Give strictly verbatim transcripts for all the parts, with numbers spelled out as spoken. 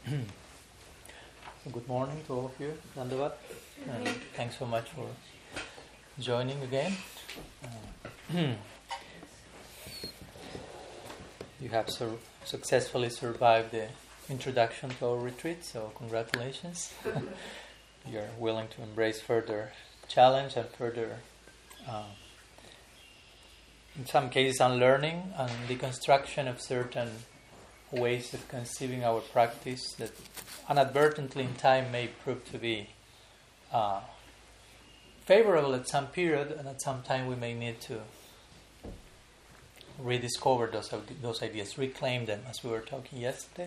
Good morning to all of you, Dandavat, and thanks so much for joining again. Uh, you have sur- successfully survived the introduction to our retreat, so congratulations. You're willing to embrace further challenge and further, uh, in some cases, unlearning and deconstruction of certain ways of conceiving our practice that inadvertently in time may prove to be uh, favorable at some period, and at some time we may need to rediscover those those ideas, reclaim them, as we were talking yesterday.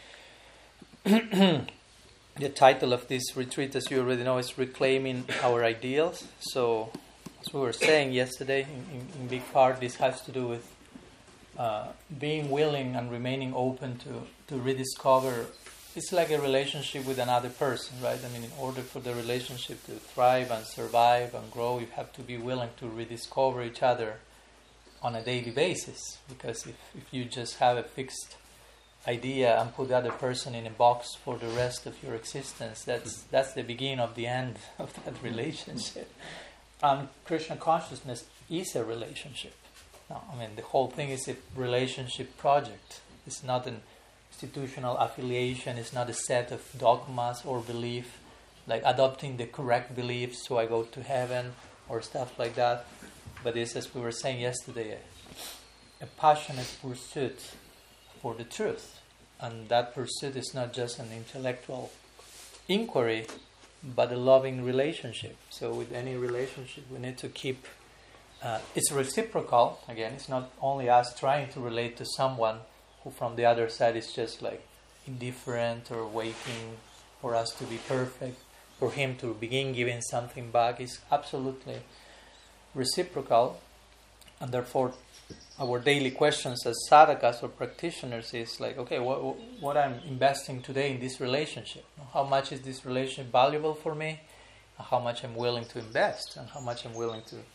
The title of this retreat, as you already know, is Reclaiming Our Ideals. So, as we were saying yesterday, in, in, in big part, this has to do with uh, being willing and remaining open to, to rediscover. It's like a relationship with another person, right? I mean, in order for the relationship to thrive and survive and grow, you have to be willing to rediscover each other on a daily basis. Because if, if you just have a fixed idea and put the other person in a box for the rest of your existence, that's that's the beginning of the end of that relationship. And Krishna consciousness is a relationship. No, I mean, the whole thing is a relationship project. It's not an institutional affiliation, it's not a set of dogmas or belief, like adopting the correct beliefs so I go to heaven or stuff like that. But it's, as we were saying yesterday, a, a passionate pursuit for the truth. And that pursuit is not just an intellectual inquiry, but a loving relationship. So with any relationship, we need to keep, uh, it's reciprocal. Again, it's not only us trying to relate to someone who from the other side is just like indifferent or waiting for us to be perfect, for him to begin giving something back. It's absolutely reciprocal, and therefore our daily questions as sadhakas or practitioners is like, okay, what, what I'm investing today in this relationship? How much is this relationship valuable for me? How much I'm willing to invest, and how much I'm willing to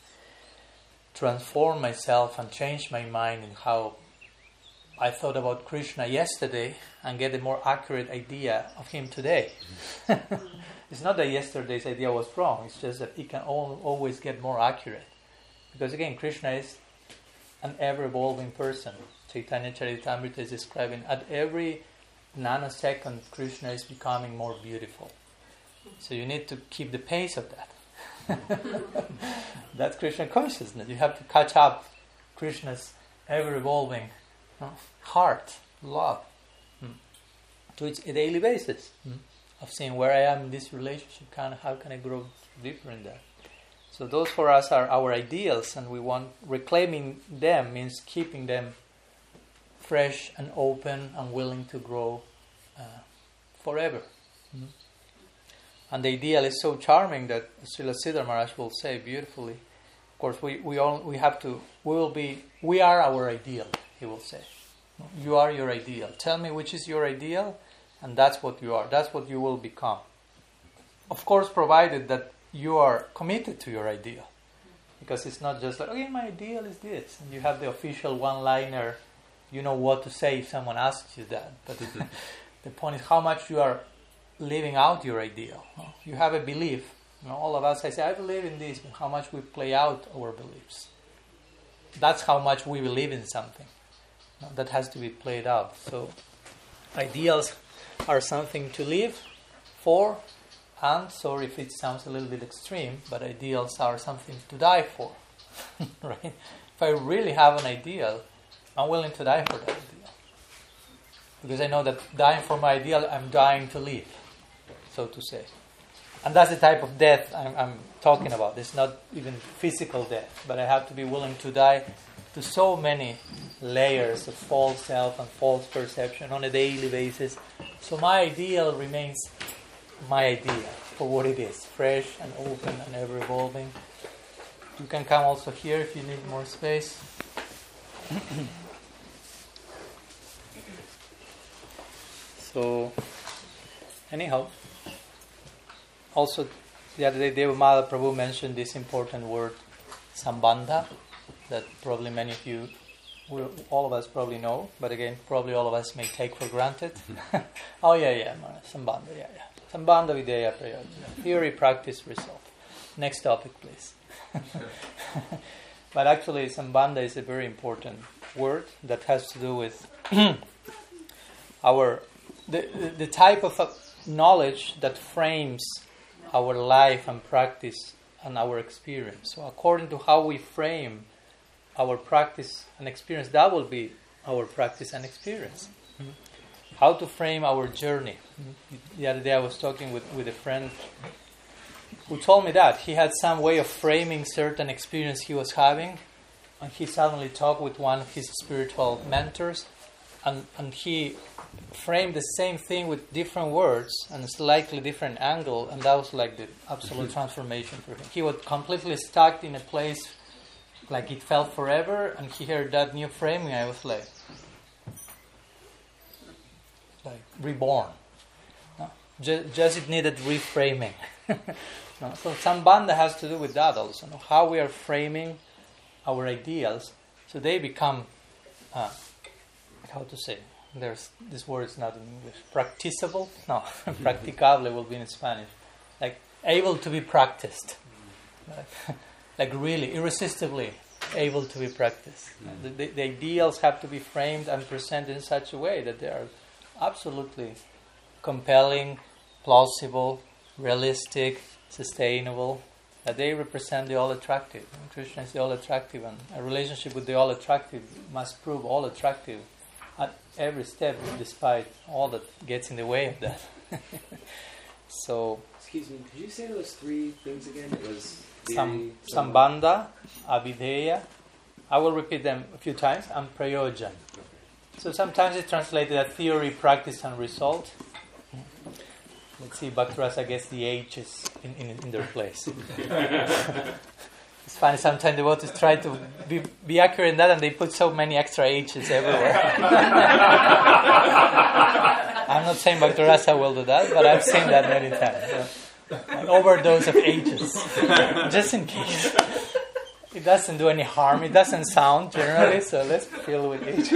transform myself and change my mind in how I thought about Krishna yesterday and get a more accurate idea of him today. It's not that yesterday's idea was wrong, it's just that it can al- always get more accurate. Because again, Krishna is an ever-evolving person. Chaitanya Charitamrita is describing at every nanosecond Krishna is becoming more beautiful. So you need to keep the pace of that. That's Krishna consciousness. You have to catch up Krishna's ever-evolving no, heart, love, mm. to its a daily basis mm. of seeing where I am in this relationship, kind of how can I grow deeper in that. So those for us are our ideals, and we want reclaiming them means keeping them fresh and open and willing to grow uh, forever. Mm. And the ideal is so charming that Srila Siddhar Maharaj will say beautifully. Of course, we we all we have to. We will be. We are our ideal. He will say, "You are your ideal. Tell me which is your ideal, and that's what you are. That's what you will become." Of course, provided that you are committed to your ideal, because it's not just like, okay, my ideal is this, and you have the official one-liner. You know what to say if someone asks you that. But it, the point is how much you are living out your ideal. You have a belief. You know, all of us, I say, I believe in this, but how much we play out our beliefs. That's how much we believe in something. That has to be played out. So ideals are something to live for, and sorry if it sounds a little bit extreme, but ideals are something to die for. Right? If I really have an ideal, I'm willing to die for that ideal. Because I know that dying for my ideal, I'm dying to live, so to say. And that's the type of death I'm, I'm talking about. It's not even physical death, but I have to be willing to die to so many layers of false self and false perception on a daily basis. So my ideal remains my idea for what it is, fresh and open and ever-evolving. You can come also here if you need more space. So, anyhow, also the other day Devamala Prabhu mentioned this important word, sambandha, that probably many of you we all of us probably know, but again, probably all of us may take for granted. Oh yeah, yeah, Sambandha, yeah, yeah. Sambandha Videya Prayojana. Theory, practice, result. Next topic, please. But actually, Sambandha is a very important word that has to do with our the, the the type of knowledge that frames our life and practice and our experience. So according to how we frame our practice and experience, that will be our practice and experience. Mm-hmm. How to frame our journey. Mm-hmm. The other day I was talking with, with a friend who told me that he had some way of framing certain experience he was having, and he suddenly talked with one of his spiritual mentors, and, and he framed the same thing with different words and a slightly different angle, and that was like the absolute transformation for him. He was completely stuck in a place like it felt forever, and he heard that new framing. I was like, like reborn. No? Just, just it needed reframing. No? So Sambandha has to do with that also. No? How we are framing our ideals, so they become, uh, how to say, there's this word is not in English. Practicable? No, practicable will be in Spanish. Like able to be practiced. Like, like really, irresistibly able to be practiced. Mm. The, the, the ideals have to be framed and presented in such a way that they are absolutely compelling, plausible, realistic, sustainable, that they represent the all-attractive. And Krishna is the all-attractive, and a relationship with the all-attractive must prove all-attractive at every step, despite all that gets in the way of that. So, excuse me, could you say those three things again? It was Sam, Sambandha, Avideya. I will repeat them a few times. And Prayojan. Okay. So sometimes it's translated as theory, practice, and result. Let's see, Bhaktirasa gets the H's in, in, in their place. It's funny, sometimes the devotees try to be, be accurate in that, and they put so many extra H's everywhere. I'm not saying Bhaktirasa will do that, but I've seen that many times. So, an overdose of H's, just in case. It doesn't do any harm. It doesn't sound generally, so let's fill with H.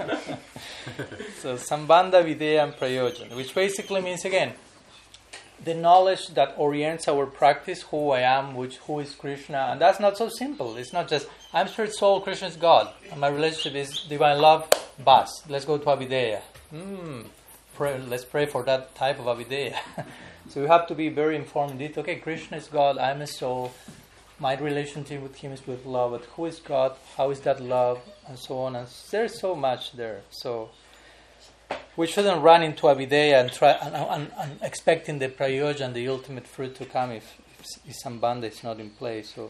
So, Sambandha, Videya, and Prayojan, which basically means, again, the knowledge that orients our practice, who I am, which who is Krishna, and that's not so simple. It's not just, I'm spirit soul, Krishna is God, and my relationship is divine love, bas. Let's go to Avideya. Hmm. Pray, let's pray for that type of Avideya. So we have to be very informed indeed. Okay, Krishna is God, I'm a soul, my relationship with Him is with love, but who is God, how is that love, and so on. And there's so much there. So we shouldn't run into Avideya and try and, and, and expecting the Prayojan, the ultimate fruit, to come if, if, if Sambandha is not in place. So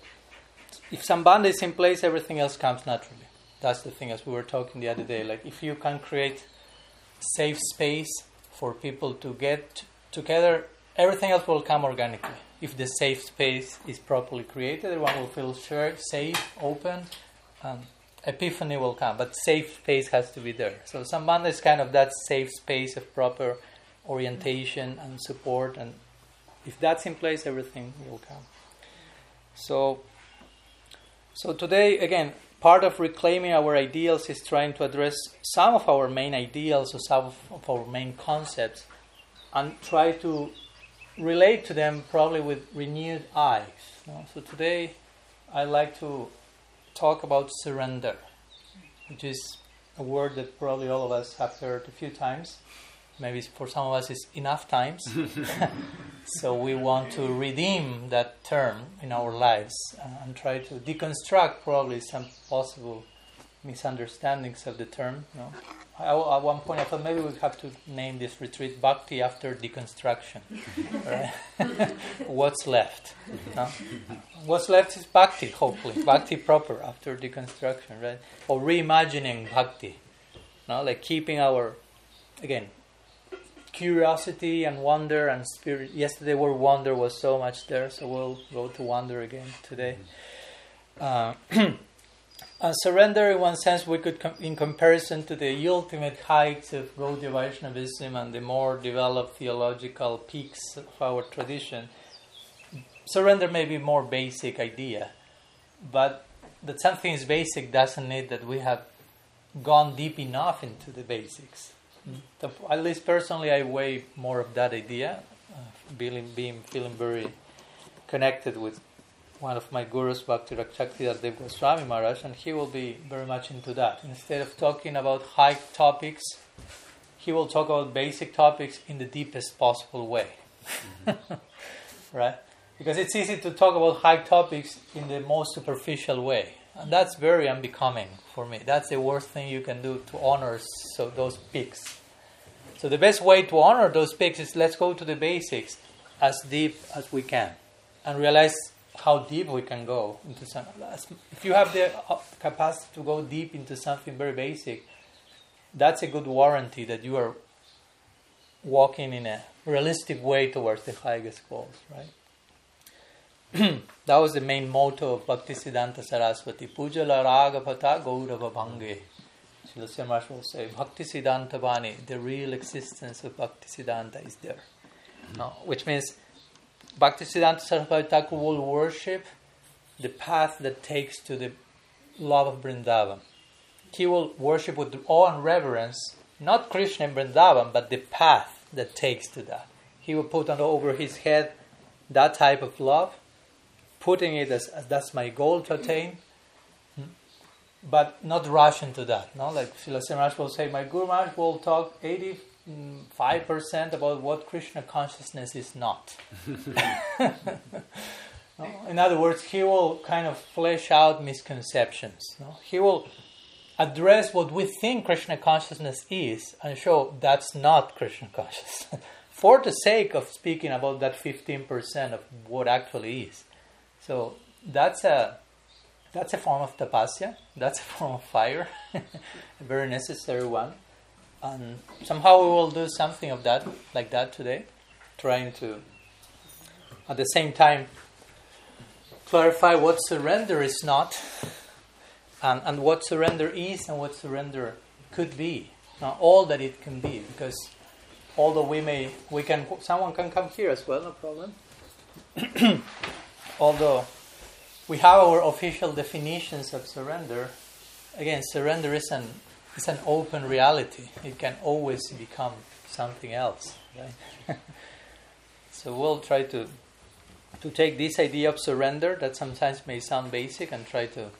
if Sambandha is in place, everything else comes naturally. That's the thing, as we were talking the other day. Like if you can create safe space for people to get together, everything else will come organically. If the safe space is properly created, everyone will feel sure, safe, open, and epiphany will come. But safe space has to be there. So Sambandha is kind of that safe space of proper orientation and support, and if that's in place, everything will come. So, so today, again, part of reclaiming our ideals is trying to address some of our main ideals or some of our main concepts and try to relate to them probably with renewed eyes. You know? So today I'd like to talk about surrender, which is a word that probably all of us have heard a few times. Maybe for some of us it's enough times. So we want to redeem that term in our lives and try to deconstruct probably some possible misunderstandings of the term. You know? I, at one point I thought maybe we have to name this retreat Bhakti after deconstruction. Right? What's left? No? What's left is Bhakti, hopefully. Bhakti proper after deconstruction, right? Or reimagining Bhakti. No? Like keeping our, again, curiosity and wonder and spirit. Yesterday word wonder was so much there, so we'll go to wonder again today. Uh, Uh, surrender, in one sense, we could, com- in comparison to the ultimate heights of Gaudiya Vaishnavism and the more developed theological peaks of our tradition, surrender may be a more basic idea. But that something is basic doesn't mean that we have gone deep enough into the basics. The, at least personally, I weigh more of that idea, uh, being, being feeling very connected with one of my gurus, Bhakti Rakshakti Dev Goswami Maharaj, and he will be very much into that. Instead of talking about high topics, he will talk about basic topics in the deepest possible way. Mm-hmm. Right? Because it's easy to talk about high topics in the most superficial way. And that's very unbecoming for me. That's the worst thing you can do to honor so those peaks. So the best way to honor those peaks is let's go to the basics as deep as we can and realize how deep we can go into something. If you have the capacity to go deep into something very basic, that's a good warranty that you are walking in a realistic way towards the highest goals, right? That was the main motto of Bhaktisiddhanta Saraswati. Pujala Ragapata Gaurava Bhange. Srila Maharaj will say, Bhaktisiddhanta Bani, the real existence of Bhaktisiddhanta is there. Mm-hmm. No, which means Bhaktisiddhanta Saraswati Thakur will worship the path that takes to the love of Vrindavan. He will worship with awe and reverence, not Krishna in Vrindavan, but the path that takes to that. He will put on over his head that type of love, putting it as, as that's my goal to attain, but not rush into that. No, like Srila Maharaj will say, my Guru Maharaj will talk eighty-five percent about what Krishna consciousness is not. No? In other words, he will kind of flesh out misconceptions. No? He will address what we think Krishna consciousness is and show that's not Krishna consciousness for the sake of speaking about that fifteen percent of what actually is. So that's a that's a form of tapasya, that's a form of fire, a very necessary one. And somehow we will do something of that, like that today, trying to, at the same time, clarify what surrender is not, and, and what surrender is and what surrender could be. Now, all that it can be, because although we may, we can, someone can come here as well, no problem. Although we have our official definitions of surrender, again, surrender is an, is an open reality. It can always become something else, right? So we'll try to to take this idea of surrender that sometimes may sound basic and try to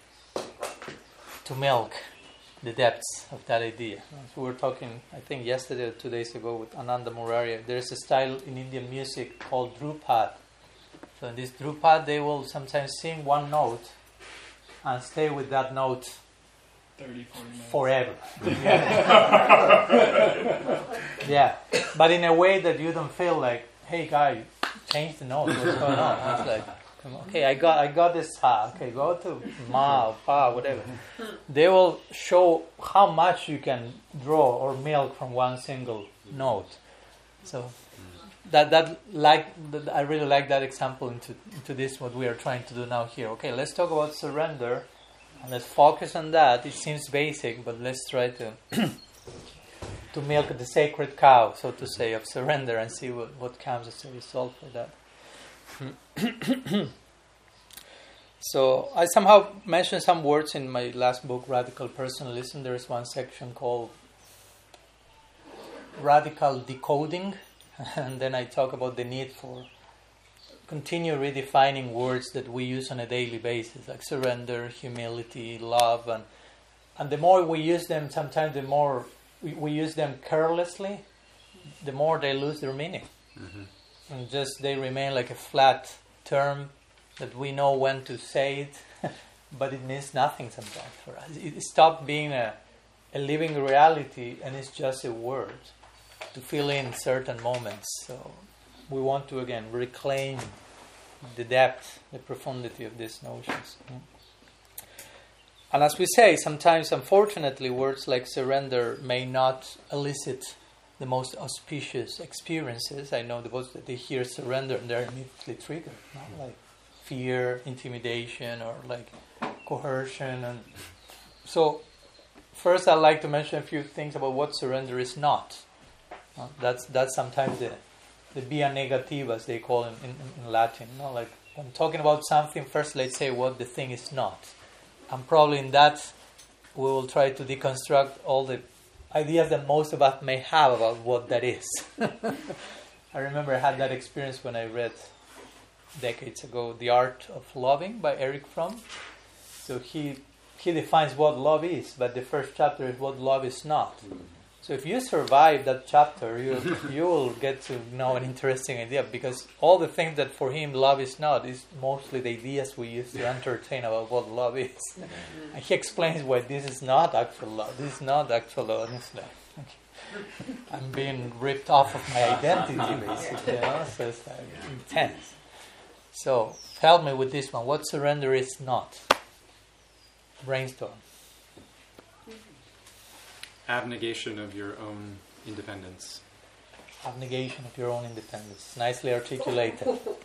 to milk the depths of that idea. So we were talking, I think yesterday or two days ago with Ananda Murari. There's a style in Indian music called Drupad. So in this Drupad, they will sometimes sing one note and stay with that note thirty, forty minutes. Forever. Yeah. Yeah, but in a way that you don't feel like, hey guy, change the note, what's going on? It's like, okay, I got I got this ha, okay, go to ma, pa, whatever. They will show how much you can draw or milk from one single note. So that that like that, I really like that example into into this what we are trying to do now here. Okay, let's talk about surrender and let's focus on that. It seems basic, but let's try to to milk the sacred cow, so to say, of surrender and see what, what comes as a result for that. So I somehow mentioned some words in my last book, Radical Personalism. There is one section called Radical Decoding, and then I talk about the need for continue redefining words that we use on a daily basis, like surrender, humility, love, and and the more we use them, sometimes the more we, we use them carelessly, the more they lose their meaning. Mm-hmm. And just they remain like a flat term that we know when to say it, but it means nothing sometimes for us. It stopped being a, a living reality and it's just a word to fill in certain moments. So we want to again reclaim the depth, the profundity of these notions. And as we say, sometimes unfortunately words like surrender may not elicit the most auspicious experiences. I know the ones that they hear surrender and they're immediately triggered, no? Like fear, intimidation, or like coercion. And so first I'd like to mention a few things about what surrender is not. Uh, that's that's sometimes the the via negativa, as they call it in, in, in Latin. No? Like when talking about something, first let's say what the thing is not. and probably in that we will try to deconstruct all the ideas that most of us may have about what that is. I remember I had that experience when I read decades ago The Art of Loving by Erich Fromm. So he he defines what love is, but the first chapter is what love is not. So if you survive that chapter, you you will get to know an interesting idea, because all the things that for him love is not is mostly the ideas we use to entertain about what love is. And he explains why this is not actual love. This is not actual love. And it's like, okay, I'm being ripped off of my identity, basically. You know? So it's like intense. So help me with this one. What surrender is not? Brainstorm. Abnegation of your own independence. Abnegation of your own independence. Nicely articulated.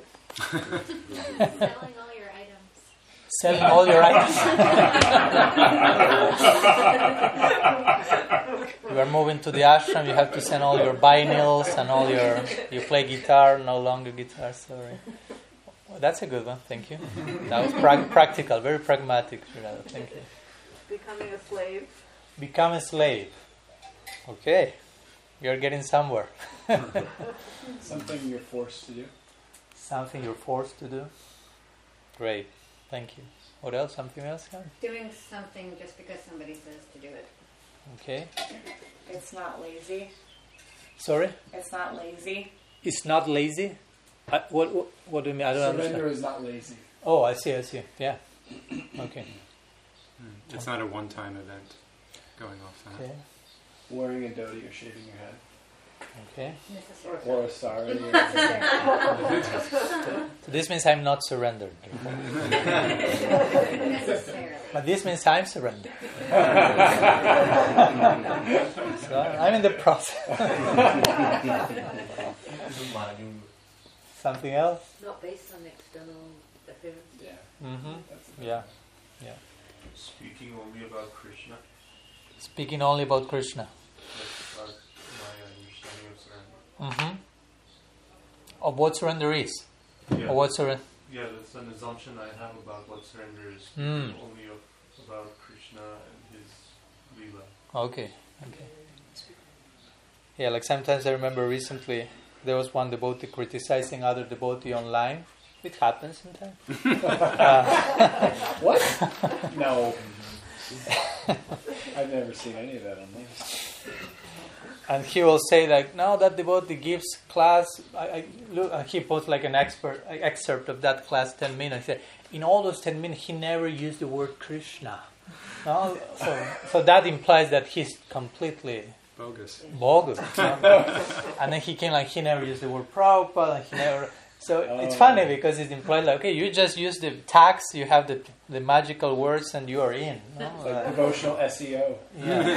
Selling all your items. Selling all your items. You are moving to the ashram, you have to send all your vinyls and all your... You play guitar, no longer guitar, sorry. Well, that's a good one, thank you. That was pra- practical, very pragmatic. Thank you. Becoming a slave. Become a slave. Okay. You're getting somewhere. Something you're forced to do. Something you're forced to do. Great. Thank you. What else? Something else? Karen? Doing something just because somebody says to do it. Okay. It's not lazy. Sorry? It's not lazy. It's not lazy? I, what, what What do you mean? I don't Surrender understand. is not lazy. Oh, I see, I see. Yeah. Okay. It's not a one-time event going off that. Okay. Wearing a dhoti or shaving your head. Okay. Necessarily. Or a sari. So this means I'm not surrendered. Necessarily. But this means I'm surrendered. So I'm in the process. Something else? Not based on external appearance. Yeah. Mm-hmm. Yeah. Yeah. Speaking only about Krishna. Speaking only about Krishna. That's uh, my understanding of surrender. Mm-hmm. Of what surrender is? Yeah. Or what surrender? Yeah, that's an assumption I have about what surrender is. Mm. Only of, about Krishna and his Leela. Okay. Okay. Yeah, like sometimes I remember recently there was one devotee criticizing other devotee online. It happens sometimes. uh, What? No. I've never seen any of that on this. And he will say like, no, that devotee gives class. I, I look, and he puts like an expert uh, excerpt of that class, ten minutes. He said, in all those ten minutes, he never used the word Krishna. No? So, so that implies that he's completely Bogus. bogus. No? And then he came like, he never used the word Prabhupada. And he never. So Oh. it's funny because it implies like, okay, you just use the tags, you have the the magical words, and you are in. No? It's like Uh, devotional S E O. yeah.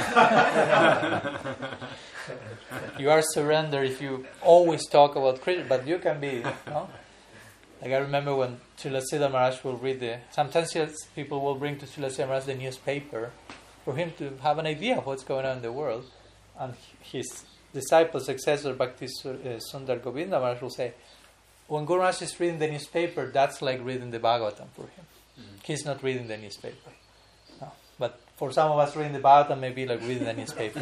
You are surrendered if you always talk about Krishna, but you can be, no? Like I remember when Srila Siddha Maharaj will read the, sometimes people will bring to Srila Siddha Maharaj the newspaper for him to have an idea of what's going on in the world. And his disciple, successor, Bhakti Sundar Govinda Maharaj will say, when Guru Maharaj is reading the newspaper, that's like reading the Bhagavatam for him. Mm-hmm. He's not reading the newspaper. No. But for some of us reading the Bhagavatam may be like reading the newspaper.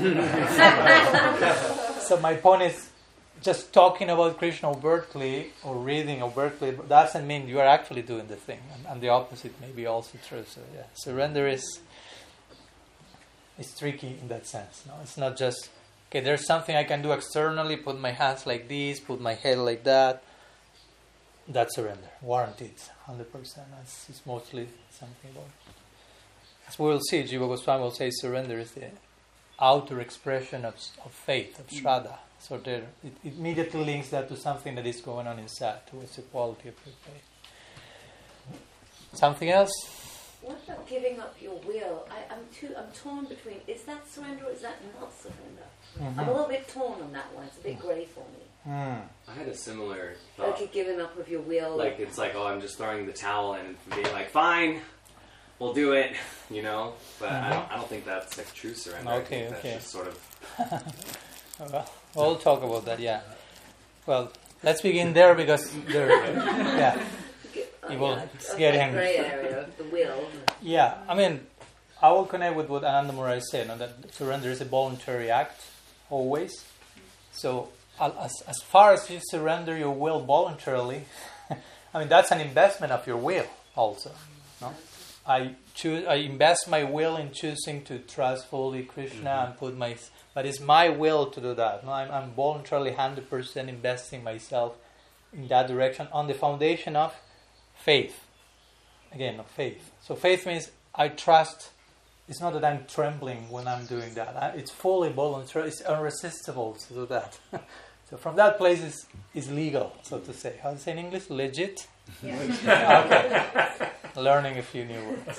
So my point is, just talking about Krishna overtly or reading overtly doesn't mean you are actually doing the thing. And, and the opposite may be also true. So yeah, surrender is is tricky in that sense. No, it's not just, okay, there's something I can do externally, put my hands like this, put my head like that. That's surrender, warranted, one hundred percent. That's it's mostly something about. As we will see, Jiva Goswami will say surrender is the outer expression of, of faith, of shraddha. So there, it, it immediately links that to something that is going on inside, towards the quality of your faith. Something else? What about giving up your will? I, I'm too. I'm torn between. Is that surrender or is that not surrender? Mm-hmm. I'm a little bit torn on that one. It's a bit grey for me. Mm. I had a similar thought. Like giving up of your will. Like it's like, oh, I'm just throwing the towel and being like, fine, we'll do it, you know. But I don't. I don't think that's like true surrender. Okay, I think okay. That's just sort of. Well, we'll talk about that. Yeah. Well, let's begin there because there. Yeah. Oh, You will yeah, get that angry. grey area of the will. Yeah, I mean, I will connect with what Ananda Murray said, no, that surrender is a voluntary act, always. So, as, as far as you surrender your will voluntarily, I mean, that's an investment of your will also. No? I choose, I invest my will in choosing to trust fully Krishna mm-hmm. and put my, but it's my will to do that. No, I'm, I'm voluntarily one hundred percent investing myself in that direction on the foundation of faith. Again, of faith. So faith means I trust. It's not that I'm trembling when I'm doing that. I, it's fully voluntary. It's irresistible to do that. So from that place is is legal, so to say. How do you say in English? Legit? Yeah. Okay. Learning a few new words.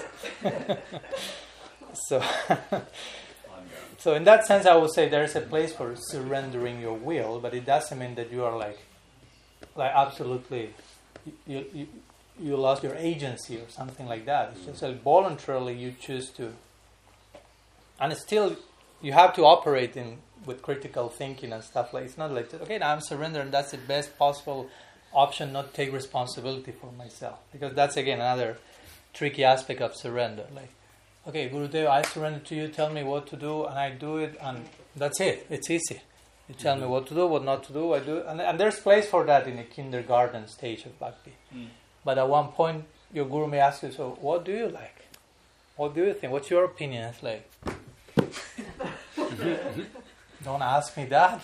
so, so in that sense, I would say there is a place for surrendering your will, but it doesn't mean that you are like, like absolutely, you you, you lost your agency or something like that. It's just like voluntarily you choose to, and it's still you have to operate in with critical thinking and stuff like. It's not like okay, now I'm surrendering. That's the best possible option. Not take responsibility for myself, because that's again another tricky aspect of surrender. Like, okay, Gurudev, I surrender to you. Tell me what to do, and I do it, and that's it. It's easy. You tell mm-hmm. me what to do, what not to do. I do, and, and there's place for that in the kindergarten stage of bhakti. Mm. But at one point, your guru may ask you, "So, what do you like? What do you think? What's your opinion?" It's like, don't ask me that.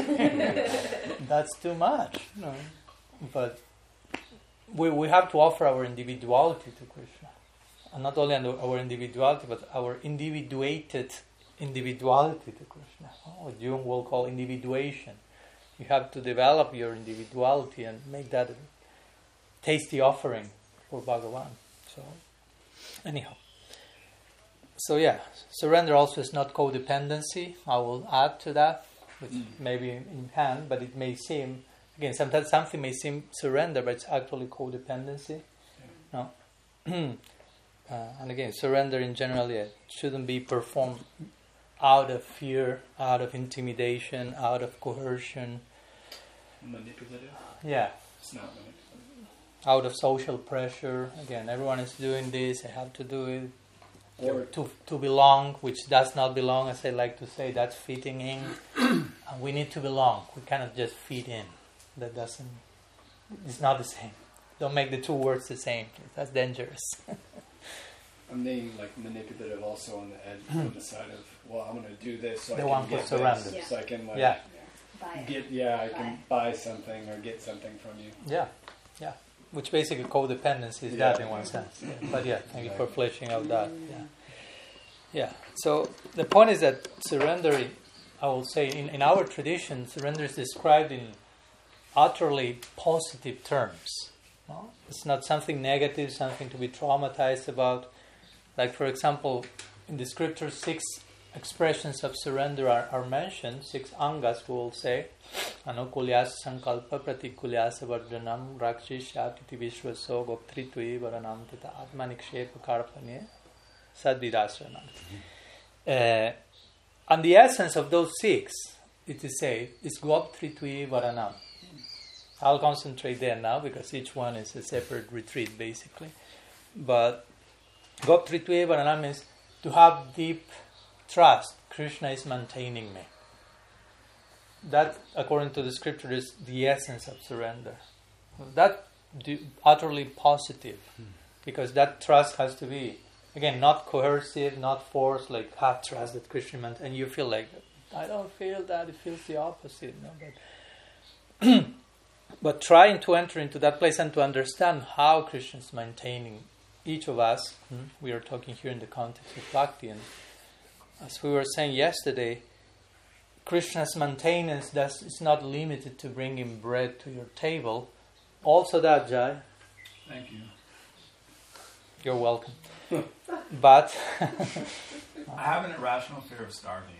That's too much. No. But we we have to offer our individuality to Krishna, and not only our individuality, but our individuated individuality to Krishna. What Jung will call individuation. You have to develop your individuality and make that a tasty offering for Bhagavan. So, anyhow. So yeah, surrender also is not codependency. I will add to that, which mm. may be in, in hand, but it may seem, again, sometimes something may seem surrender, but it's actually codependency. Yeah. No, uh, and again, surrender in general yeah, shouldn't be performed out of fear, out of intimidation, out of coercion. Manipulative? Yeah. It's not manipulative. Out of social pressure. Again, everyone is doing this, I have to do it. Or to to belong, which does not belong, as I like to say, that's fitting in. And we need to belong. We cannot just fit in. That doesn't, it's not the same. Don't make the two words the same. That's dangerous. I'm being like manipulative also on the edge, on the side of, well, I'm going to do this so the I one can who get surrenders. this, Yeah. so I can like Yeah. Buy it. get, yeah, I Buy. can buy something or get something from you. Yeah, yeah. Which basically codependency is Yeah. that in one sense. Yeah. But yeah, thank you for fleshing out that. Yeah. Yeah. So the point is that surrender, I will say, in, in our tradition, surrender is described in utterly positive terms. No? It's not something negative, something to be traumatized about. Like, for example, in the scriptures, six expressions of surrender are, are mentioned, six angas, we will say. Anukulyasa sankalpa pratikulyasa vardhanam rakshishyatiti vishvaso goptritvi varanam tita atmanikshepa karpane sadvidasranam. Uh, and the essence of those six, it is said, is goptritvi varanam. I'll concentrate there now because each one is a separate retreat basically. But goptritvi varanam means to have deep trust. Krishna is maintaining me. That, according to the scripture, is the essence of surrender. That do, utterly positive, because that trust has to be, again, not coercive, not forced. Like have trust that Krishna meant, and you feel like I don't feel that. It feels the opposite. No? But but trying to enter into that place and to understand how Krishna is maintaining each of us. Hmm? We are talking here in the context of bhakti, and as we were saying yesterday, Krishna's maintenance does, is not limited to bringing bread to your table. Also that, Jai. Thank you. You're welcome. But I have an irrational fear of starving.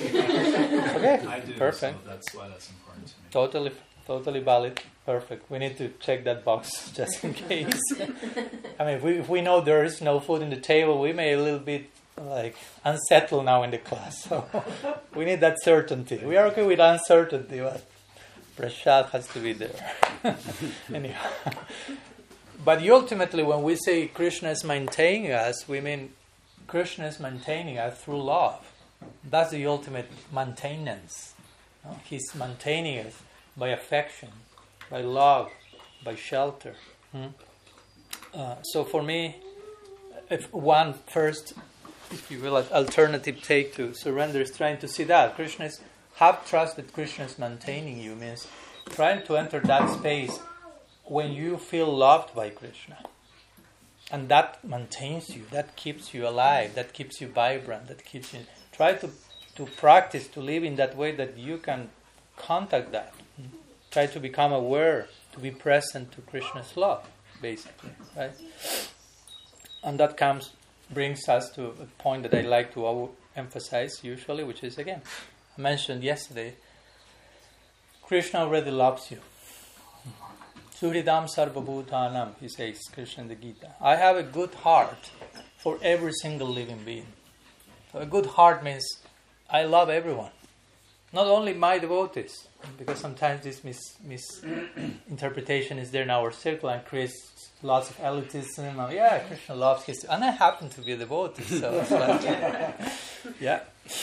okay, I do, perfect. so that's why that's important to me. Totally, totally valid. Perfect. We need to check that box just in case. I mean, if we, if we know there is no food in the table, we may a little bit like unsettled now in the class. So we need that certainty. We are okay with uncertainty, but prasad has to be there. Anyhow, but ultimately, when we say Krishna is maintaining us, we mean Krishna is maintaining us through love. That's the ultimate maintenance. No? He's maintaining us by affection, by love, by shelter. Hmm? Uh, so for me, if one first, if you will, alternative take to surrender is trying to see that Krishna is, have trust that Krishna is maintaining you, means trying to enter that space when you feel loved by Krishna. And that maintains you, that keeps you alive, that keeps you vibrant, that keeps you... Try to, to practice, to live in that way that you can contact that. Try to become aware, to be present to Krishna's love, basically, right? And that comes, brings us to a point that I like to emphasize usually, which is, again, I mentioned yesterday, Krishna already loves you. Suhridam sarvabhutanam, he says, Krishna in the Gita. I have a good heart for every single living being. So a good heart means I love everyone. Not only my devotees, because sometimes this mis- misinterpretation is there in our circle and creates lots of elitism. Oh, yeah, Krishna loves his... And I happen to be a devotee, so it's like... Yeah.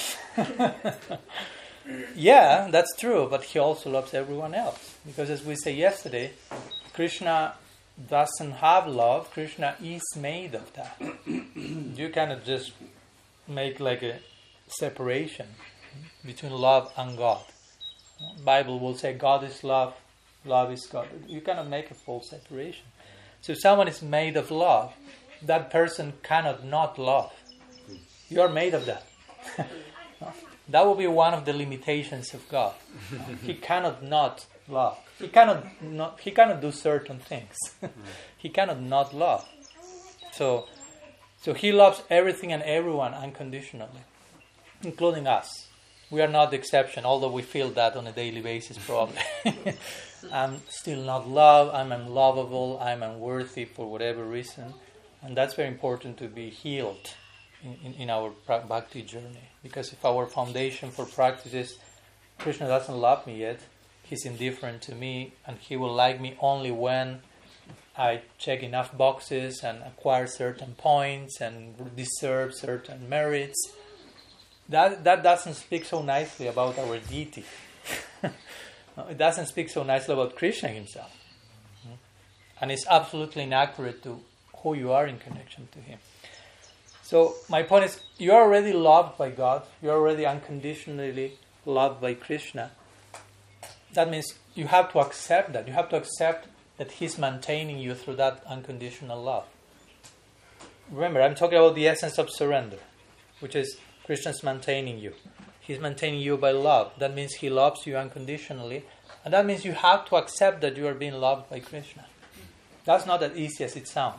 Yeah, that's true, but he also loves everyone else. Because as we said yesterday, Krishna doesn't have love, Krishna is made of that. You cannot just make like a separation between love and God. Bible will say God is love, love is God. You cannot make a full separation. So if someone is made of love, that person cannot not love. You are made of that. That will be one of the limitations of God. He cannot not love. He cannot not. He cannot do certain things. He cannot not love. So, so he loves everything and everyone unconditionally, including us. We are not the exception, although we feel that on a daily basis probably. I'm still not loved. I'm unlovable. I'm unworthy for whatever reason, and that's very important to be healed in, in, in our bhakti journey. Because if our foundation for practice is Krishna doesn't love me yet, he's indifferent to me, and he will like me only when I check enough boxes and acquire certain points and deserve certain merits, that that doesn't speak so nicely about our deity. It doesn't speak so nicely about Krishna himself. And it's absolutely inaccurate to who you are in connection to him. So my point is, you're already loved by God. You're already unconditionally loved by Krishna. That means you have to accept that. You have to accept that he's maintaining you through that unconditional love. Remember, I'm talking about the essence of surrender, which is Krishna's maintaining you. He's maintaining you by love. That means he loves you unconditionally. And that means you have to accept that you are being loved by Krishna. That's not as easy as it sounds.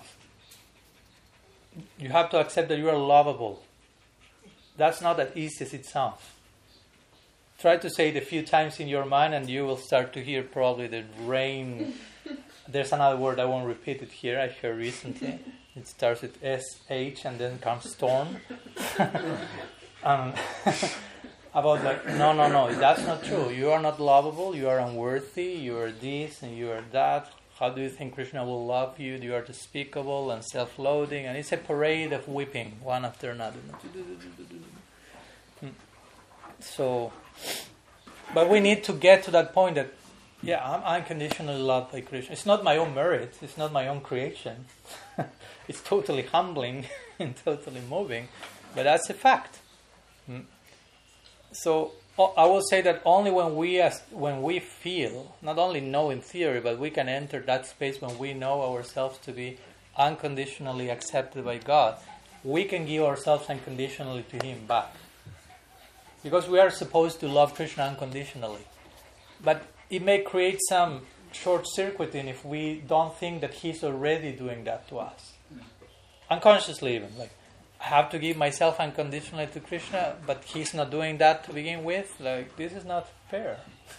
You have to accept that you are lovable. That's not as easy as it sounds. Try to say it a few times in your mind and you will start to hear probably the rain. There's another word, I won't repeat it here, I heard recently. It starts with S H and then comes storm. um, about like, no, no, no, that's not true. You are not lovable, you are unworthy, you are this and you are that. How do you think Krishna will love you? You are despicable and self-loathing. And it's a parade of weeping, one after another. So, but we need to get to that point that, yeah, I'm unconditionally loved by Krishna. It's not my own merit. It's not my own creation. It's totally humbling and totally moving. But that's a fact. So, I will say that only when we as, when we feel, not only know in theory, but we can enter that space when we know ourselves to be unconditionally accepted by God, we can give ourselves unconditionally to Him back. Because we are supposed to love Krishna unconditionally. But it may create some short-circuiting if we don't think that He's already doing that to us. Unconsciously even, like, I have to give myself unconditionally to Krishna, but He's not doing that to begin with. Like, this is not fair.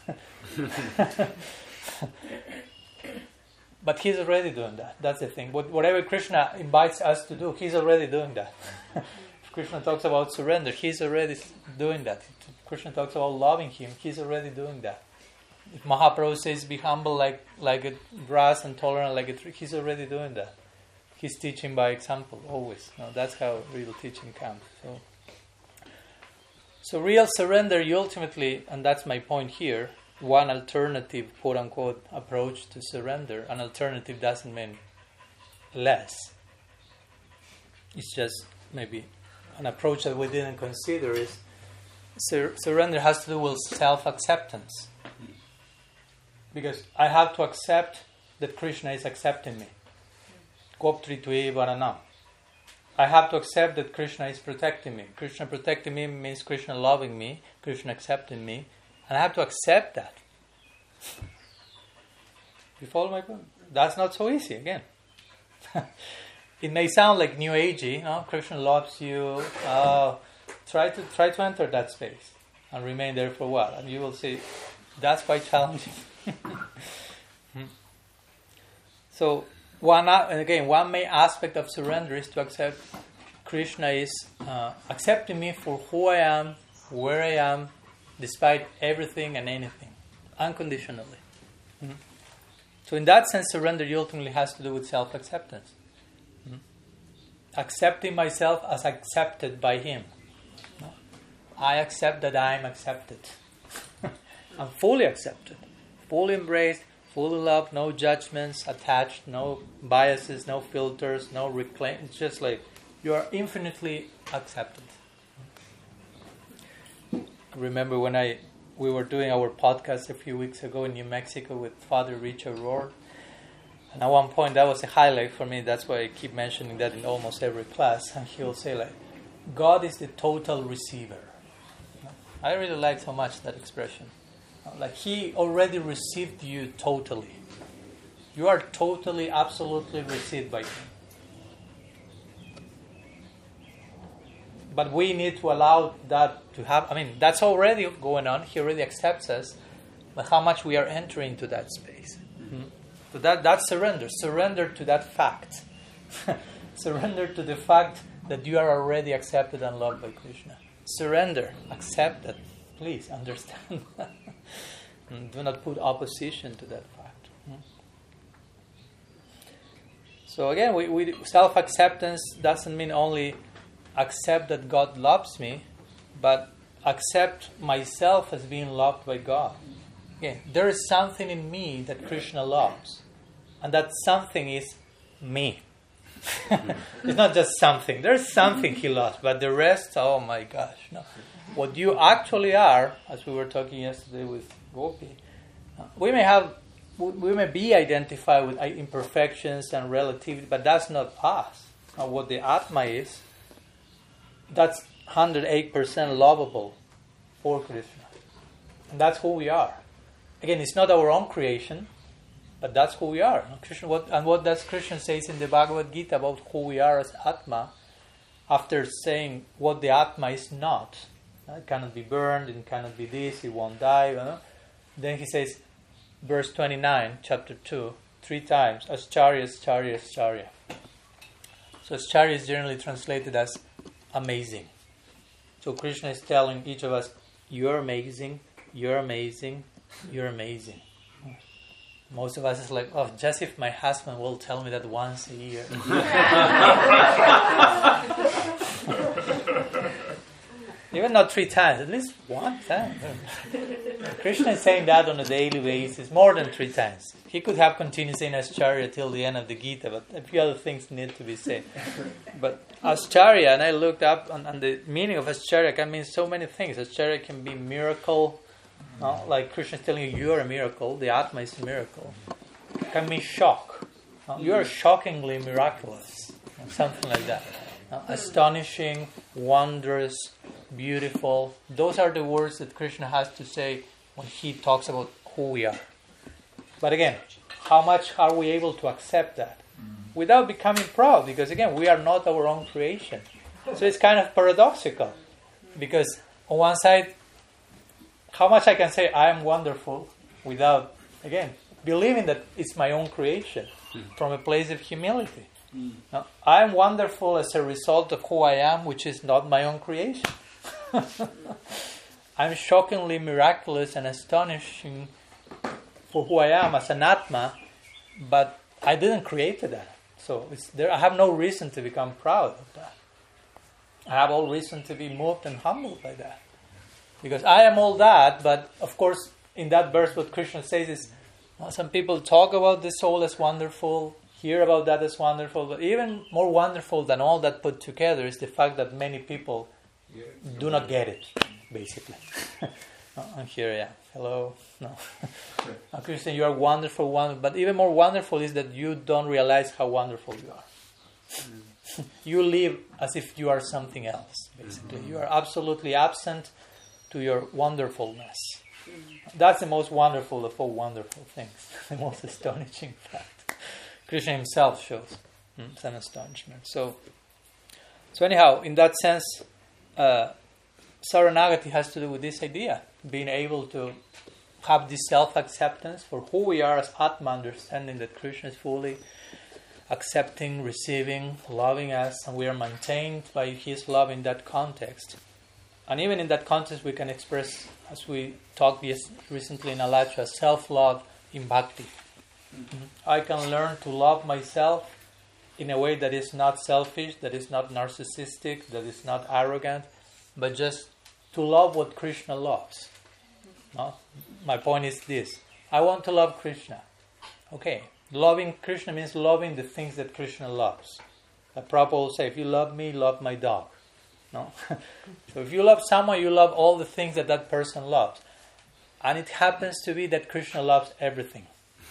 But He's already doing that. That's the thing. Whatever Krishna invites us to do, He's already doing that. If Krishna talks about surrender, He's already doing that. If Krishna talks about loving Him, He's already doing that. If Mahaprabhu says be humble like, like a grass and tolerant like a tree, he's already doing that. He's teaching by example, always. No, that's how real teaching comes. So, so real surrender, you ultimately, and that's my point here, one alternative, quote-unquote, approach to surrender. An alternative doesn't mean less. It's just maybe an approach that we didn't consider is sur- surrender has to do with self-acceptance. Because I have to accept that Krishna is accepting me. Goptri tui varanam. I have to accept that Krishna is protecting me. Krishna protecting me means Krishna loving me, Krishna accepting me. And I have to accept that. You follow my point? That's not so easy, again. It may sound like New Agey, no? Krishna loves you. Uh, try to try to enter that space and remain there for a while. And you will see that's quite challenging. So, one and again, one main aspect of surrender is to accept Krishna is uh, accepting me for who I am, where I am, despite everything and anything, unconditionally. Mm-hmm. So in that sense, surrender ultimately has to do with self-acceptance. Mm-hmm. Accepting myself as accepted by Him. No? I accept that I am accepted. I'm fully accepted, fully embraced, fully loved, no judgments attached, no biases, no filters, no reclaim. It's just like you are infinitely accepted. Remember when I we were doing our podcast a few weeks ago in New Mexico with Father Richard Rohr, and at one point that was a highlight for me. That's why I keep mentioning that in almost every class. And he will say like, God is the total receiver. I really like so much that expression. Like He already received you totally. You are totally, absolutely received by Him. But we need to allow that to happen. I mean, that's already going on. He already accepts us. But how much we are entering into that space. Mm-hmm. So that, that's surrender. Surrender to that fact. Surrender to the fact that you are already accepted and loved by Krishna. Surrender. Accept that. Please understand that. And do not put opposition to that fact. Mm-hmm. So again, we, we self-acceptance doesn't mean only accept that God loves me, but accept myself as being loved by God. Again, there is something in me that Krishna loves, and that something is me. It's not just something. There's something He loves, but the rest, oh my gosh, no. What you actually are, as we were talking yesterday with Gopi, uh, we may have, we may be identified with imperfections and relativity, but that's not us. Uh, what the Atma is, that's one hundred eight percent lovable for Krishna. And that's who we are. Again, it's not our own creation, but that's who we are. Krishna, what, and what does Krishna says in the Bhagavad Gita about who we are as Atma, after saying what the Atma is not. It cannot be burned, it cannot be this, it won't die. You know? Then he says, verse twenty-nine, chapter two, three times, Ascharya, Ascharya, Ascharya. So Ascharya is generally translated as amazing. So Krishna is telling each of us, you're amazing, you're amazing, you're amazing. Most of us is like, oh, just if my husband will tell me that once a year. Even not three times, at least one time. Krishna is saying that on a daily basis, more than three times. He could have continued saying Ascharya till the end of the Gita, but a few other things need to be said. But Ascharya, and I looked up on, on the meaning of Ascharya, can mean so many things. Ascharya can be miracle, no? Like Krishna is telling you, you're a miracle, the Atma is a miracle. It can mean shock. No? You are shockingly miraculous, something like that. No? Astonishing, wondrous, beautiful. Those are the words that Krishna has to say when He talks about who we are. But again, how much are we able to accept that without becoming proud? Because again, we are not our own creation. So it's kind of paradoxical. Because on one side, how much I can say I am wonderful without, again, believing that it's my own creation from a place of humility. Now, I am wonderful as a result of who I am, which is not my own creation. I'm shockingly miraculous and astonishing for who I am as an Atma, but I didn't create that. So it's there. I have no reason to become proud of that. I have all reason to be moved and humbled by that. Because I am all that, but of course, in that verse, what Krishna says is, well, some people talk about the soul as wonderful, hear about that as wonderful, but even more wonderful than all that put together is the fact that many people do not get it, basically. Oh, I'm here, yeah. Hello. No. Now, Krishna, you are wonderful, wonderful, but even more wonderful is that you don't realize how wonderful you are. Mm. You live as if you are something else, basically. Mm-hmm. You are absolutely absent to your wonderfulness. Mm. That's the most wonderful of all wonderful things, the most astonishing fact. Krishna himself shows mm, some astonishment. So, so anyhow, in that sense, uh, Saranagati has to do with this idea, being able to have this self-acceptance for who we are as Atma, understanding that Krishna is fully accepting, receiving, loving us, and we are maintained by His love in that context. And even in that context, we can express, as we talked yes, recently in Alachua, self-love in bhakti. Mm-hmm. I can learn to love myself in a way that is not selfish, that is not narcissistic, that is not arrogant, but just to love what Krishna loves. No? My point is this. I want to love Krishna. Okay. Loving Krishna means loving the things that Krishna loves. The Prabhupada will say, if you love me, love my dog. No? So if you love someone, you love all the things that that person loves. And it happens to be that Krishna loves everything.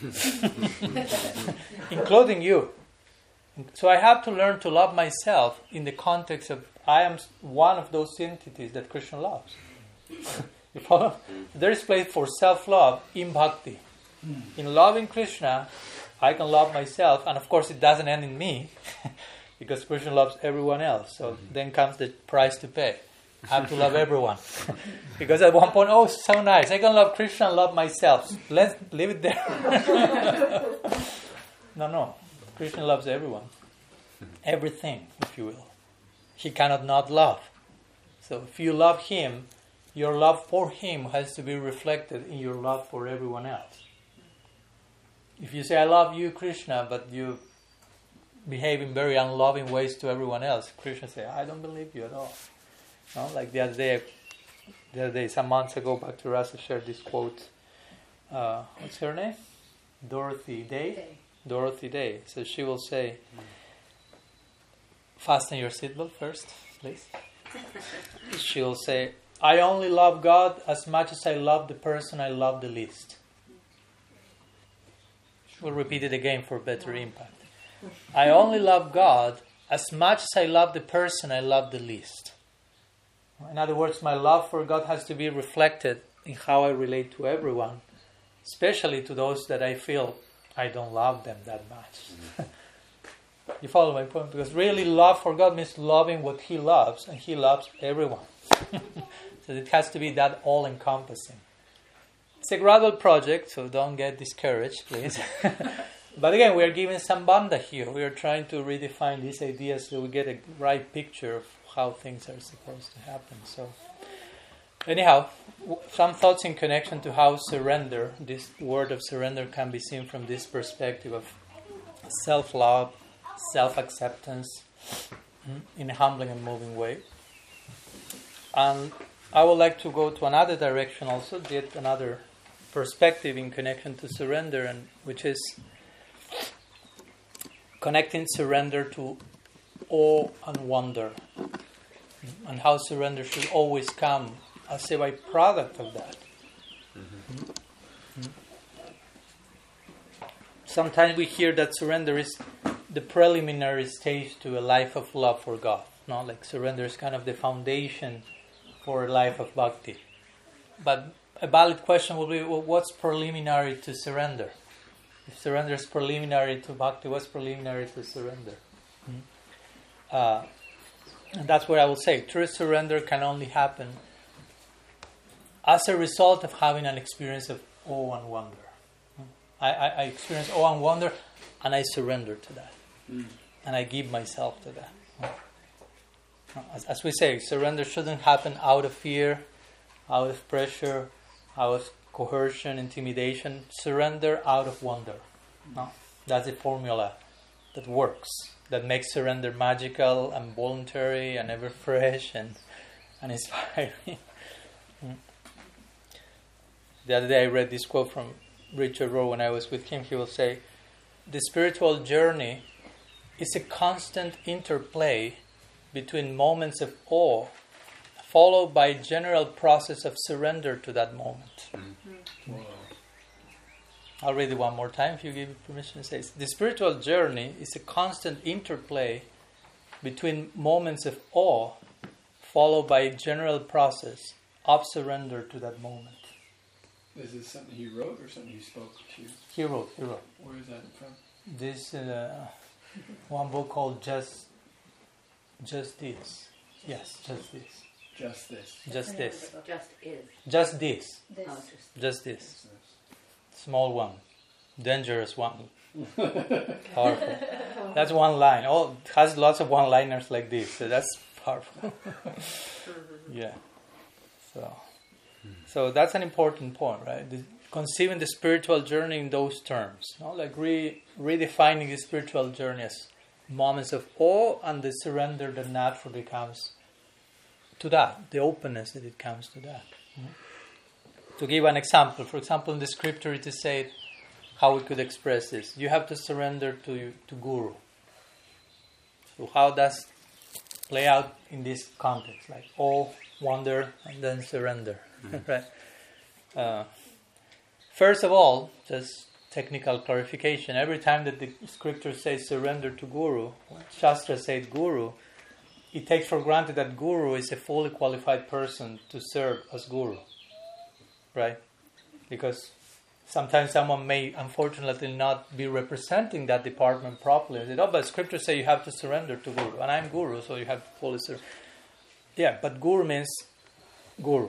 Including you. So I have to learn to love myself in the context of I am one of those entities that Krishna loves. You follow? There is place for self-love in bhakti. In loving Krishna, I can love myself, and of course it doesn't end in me, because Krishna loves everyone else. So then comes the price to pay. I have to love everyone. Because at one point, oh, so nice, I can love Krishna and love myself. Let's leave it there. No, no. Krishna loves everyone. Everything, if you will. He cannot not love. So if you love Him, your love for Him has to be reflected in your love for everyone else. If you say, I love you, Krishna, but you behave in very unloving ways to everyone else, Krishna says, I don't believe you at all. No? Like the other day, the other day, some months ago, Bhakti Rasa shared this quote. Uh, what's her name? Dorothy Day? Day. Dorothy Day. So she will say, fasten your seatbelt first, please. She will say, I only love God as much as I love the person I love the least. We'll repeat it again for better impact. I only love God as much as I love the person I love the least. In other words, my love for God has to be reflected in how I relate to everyone, especially to those that I feel I don't love them that much. You follow my point? Because really love for God means loving what He loves, and He loves everyone. So it has to be that all-encompassing. It's a gradual project, so don't get discouraged, please. But again, we are giving some banda here. We are trying to redefine these ideas so we get a right picture of how things are supposed to happen. So, anyhow, w- some thoughts in connection to how surrender, this word of surrender, can be seen from this perspective of self-love, self-acceptance, in a humbling and moving way. And I would like to go to another direction also, yet another perspective in connection to surrender, and which is connecting surrender to awe and wonder, and how surrender should always come as a byproduct of that. Mm-hmm. Mm-hmm. Sometimes we hear that surrender is the preliminary stage to a life of love for God. No, like surrender is kind of the foundation for a life of bhakti. But a valid question will be, well, what's preliminary to surrender? If surrender is preliminary to bhakti, what's preliminary to surrender? Mm-hmm. Uh, and that's what I will say. True surrender can only happen as a result of having an experience of awe and wonder. I, I, I experience awe and wonder, and I surrender to that. Mm. And I give myself to that. As, as we say, surrender shouldn't happen out of fear, out of pressure, out of coercion, intimidation. Surrender out of wonder. No? That's the formula that works, that makes surrender magical and voluntary and ever fresh and, and inspiring. Mm. The other day I read this quote from Richard Rohr when I was with him. He will say, the spiritual journey is a constant interplay between moments of awe followed by a general process of surrender to that moment. Mm. Mm. I'll read it one more time if you give me permission. It says, the spiritual journey is a constant interplay between moments of awe followed by a general process of surrender to that moment. Is this something he wrote or something he spoke to? He wrote, he wrote. Where is that from? This uh, one book called Just Just This. Yes, Just This. Just this. Just this. Just is. Just this. This. Oh, just, Just this. Just this. Small one. Dangerous one. Powerful. That's one line. Oh, it has lots of one-liners like this, so that's powerful. Yeah. So, so that's an important point, right? The, conceiving the spiritual journey in those terms, no? Like re, redefining the spiritual journey as moments of awe and the surrender that naturally comes to that, the openness that it comes to that. Mm-hmm. To give an example, for example, in the scripture it is said how we could express this. You have to surrender to to Guru. So how does play out in this context? Like awe, wonder, and then surrender. Mm-hmm. Right? Uh, first of all, just technical clarification. Every time that the scripture says surrender to Guru, Shastra says Guru, it takes for granted that Guru is a fully qualified person to serve as Guru. Right? Because sometimes someone may unfortunately not be representing that department properly. They say, oh, but scripture say you have to surrender to Guru. And I'm Guru, so you have to fully surrender. Yeah, but Guru means Guru.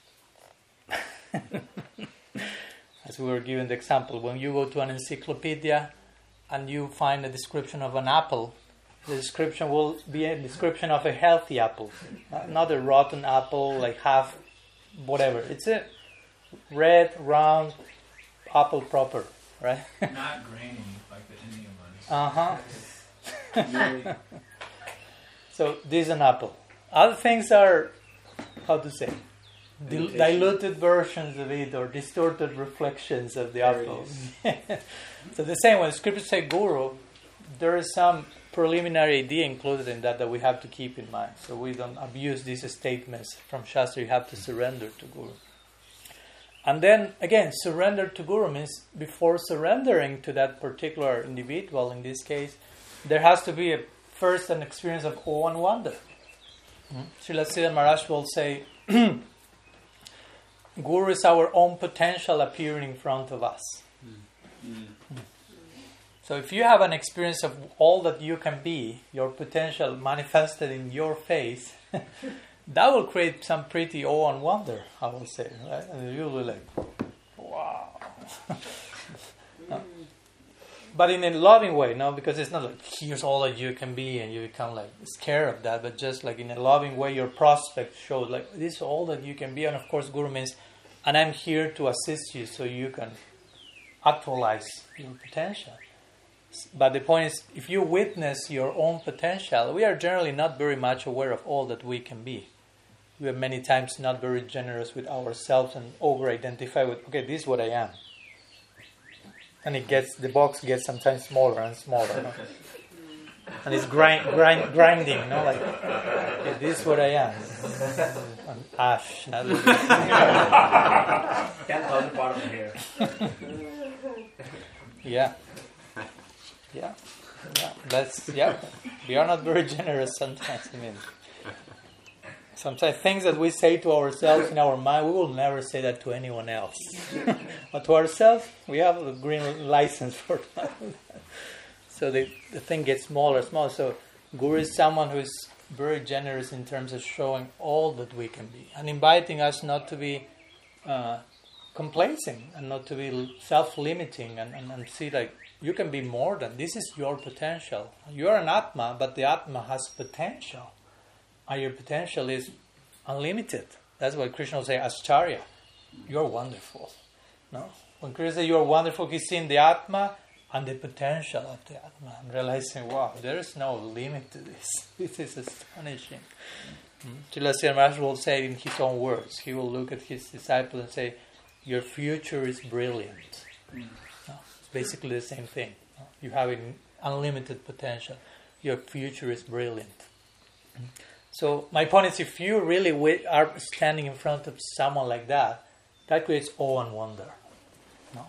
As we were given the example, when you go to an encyclopedia and you find a description of an apple, the description will be a description of a healthy apple, not a rotten apple, like half whatever. It's a red, round apple proper, right? Not grainy like the Indian ones. Uh-huh. So this is an apple. Other things are, how to say, Dil- diluted versions of it or distorted reflections of the apple. So the same when scriptures say Guru, there is some preliminary idea included in that that we have to keep in mind. So we don't abuse these statements from Shastra. You have to surrender to Guru. And then, again, surrender to Guru means before surrendering to that particular individual, in this case, there has to be a, first an experience of awe and wonder. Mm-hmm. Srila Siddhar Maharaj will say, Guru is our own potential appearing in front of us. Mm-hmm. So if you have an experience of all that you can be, your potential manifested in your face, that will create some pretty awe and wonder, I will say, right? And you'll be like, wow. No. But in a loving way, no? Because it's not like, here's all that you can be, and you become like scared of that, but just like in a loving way, your prospect shows, like, this is all that you can be. And of course, Guru means, and I'm here to assist you so you can actualize your potential. But the point is, if you witness your own potential, we are generally not very much aware of all that we can be. We are many times not very generous with ourselves and over-identify with, okay, this is what I am. And it gets, the box gets sometimes smaller and smaller. No? And it's grind, grind, grinding, you know, like, okay, this is what I am. And ash. Can't hold the bottom of here. Yeah. Yeah. Yeah. That's, yeah. We are not very generous sometimes. I mean, sometimes things that we say to ourselves in our mind, we will never say that to anyone else. But to ourselves, we have a green license for that. So the, the thing gets smaller and smaller. So Guru is someone who is very generous in terms of showing all that we can be and inviting us not to be uh, complacent and not to be self-limiting and, and, and see like, you can be more than, this is your potential. You're an Atma, but the Atma has potential. And your potential is unlimited. That's what Krishna will say, Ascharya. You're wonderful. No? When Krishna says you are wonderful, he's seeing the Atma and the potential of the Atma. I'm realizing, wow, there is no limit to this. This is astonishing. Srila Sridhar Maharaj will say it in his own words. He will look at his disciple and say, your future is brilliant. No? It's basically the same thing. No? You have an unlimited potential. Your future is brilliant. So my point is, if you really wi- are standing in front of someone like that, that creates awe and wonder. No?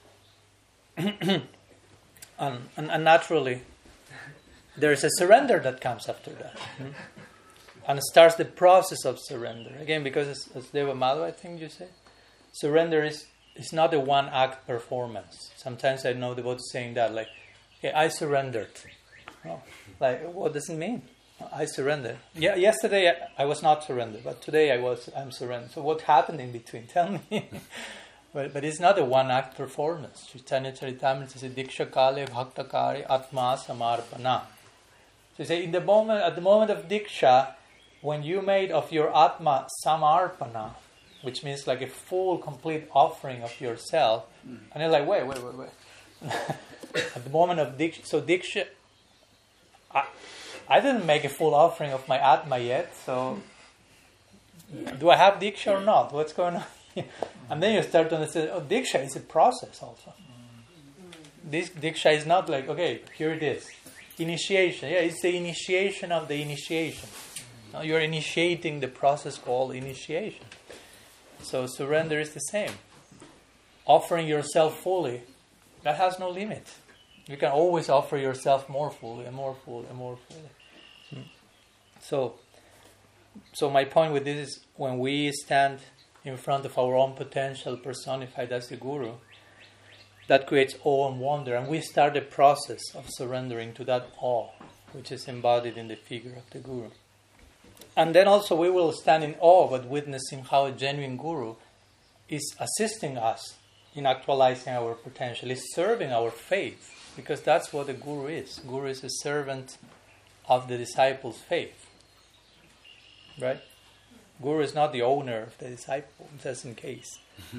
and, and, and naturally, there is a surrender that comes after that. Hmm? And starts the process of surrender. Again, because as, as Deva Madhava, I think you say, surrender is, is not a one-act performance. Sometimes I know devotees saying that, like, okay, I surrendered. No. Like, what does it mean? I surrendered. Yeah, yesterday I, I was not surrendered, but today I was. I'm surrendered. So what happened in between? Tell me. but but it's not a one-act performance. Chaitanya Charitamrita says, "Diksha kale bhaktakari atma samarpana." So you say, in the moment, at the moment of diksha, when you made of your atma samarpana, which means like a full, complete offering of yourself, mm. and you're like, wait, wait, wait, wait. At the moment of diksha, so diksha. I, I didn't make a full offering of my Atma yet, so do I have Diksha or not? What's going on here? And then you start to understand, oh, Diksha is a process also. This Diksha is not like, okay, here it is. Initiation. Yeah, it's the initiation of the initiation. Now you're initiating the process called initiation. So surrender is the same. Offering yourself fully, that has no limit. You can always offer yourself more fully and more fully and more fully. Hmm. So, so my point with this is, when we stand in front of our own potential personified as the Guru, that creates awe and wonder, and we start a process of surrendering to that awe, which is embodied in the figure of the Guru. And then also we will stand in awe, but witnessing how a genuine Guru is assisting us in actualizing our potential, is serving our faith. Because that's what a Guru is. Guru is a servant of the disciple's faith. Right? Guru is not the owner of the disciple, just in case.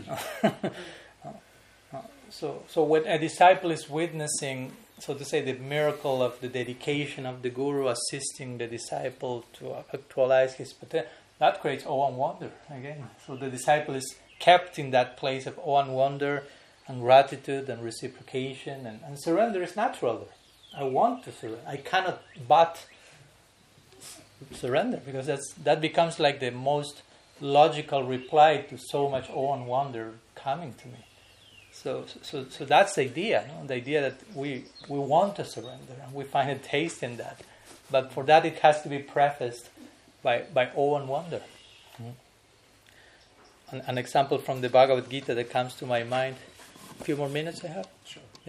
so, so when a disciple is witnessing, so to say, the miracle of the dedication of the Guru, assisting the disciple to actualize his potential, that creates awe and wonder again. So the disciple is kept in that place of awe and wonder, and gratitude and reciprocation, and, and surrender is natural there. I want to surrender. I cannot but surrender, because that's that becomes like the most logical reply to so much awe and wonder coming to me. So, so, so that's the idea. No? The idea that we we want to surrender, and we find a taste in that. But for that, it has to be prefaced by by awe and wonder. Mm-hmm. An, an example from the Bhagavad Gita that comes to my mind. A few more minutes I have? Sure. Yeah.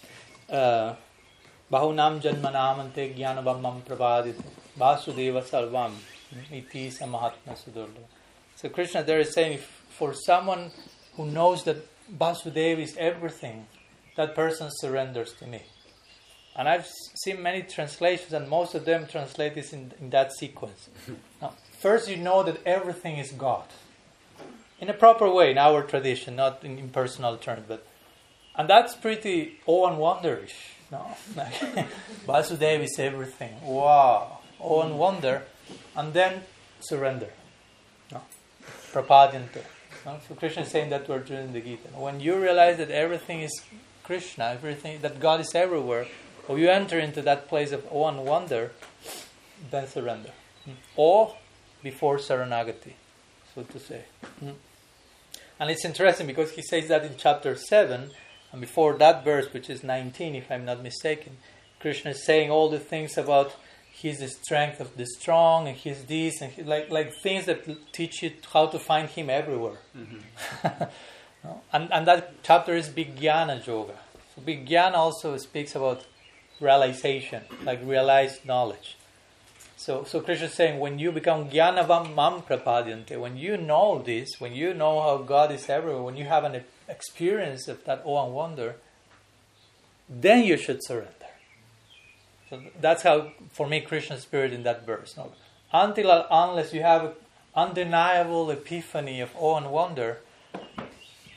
Bahunam janmanam ante jnanavamam pravadite vasudeva sarvam iti samahatma sudurlava. So Krishna there is saying, if for someone who knows that Vasudeva is everything, that person surrenders to me. And I've seen many translations, and most of them translate this in, in that sequence. Now, first you know that everything is God. In a proper way, in our tradition, not in impersonal terms, but and that's pretty awe and wonderish. No, Vasudeva is everything. Wow, awe and wonder, and then surrender. No, prapadyante. No? So Krishna is saying that word during the Gita. When you realize that everything is Krishna, everything that God is everywhere, or you enter into that place of awe and wonder, then surrender. Awe before Saranagati, so to say. And it's interesting because he says that in chapter seven, and before that verse, which is nineteen, if I'm not mistaken, Krishna is saying all the things about he's the strength of the strong, and he's this, and he, like like things that teach you how to find him everywhere. Mm-hmm. no? and, and that chapter is Vijnana Yoga. So Vijnana also speaks about realization, like realized knowledge. So, so Krishna is saying, when you become jnanavam mam prapadyante, when you know this, when you know how God is everywhere, when you have an experience of that awe and wonder, then you should surrender. So that's how, for me, Krishna's spirit in that verse. No? Until unless you have an undeniable epiphany of awe and wonder,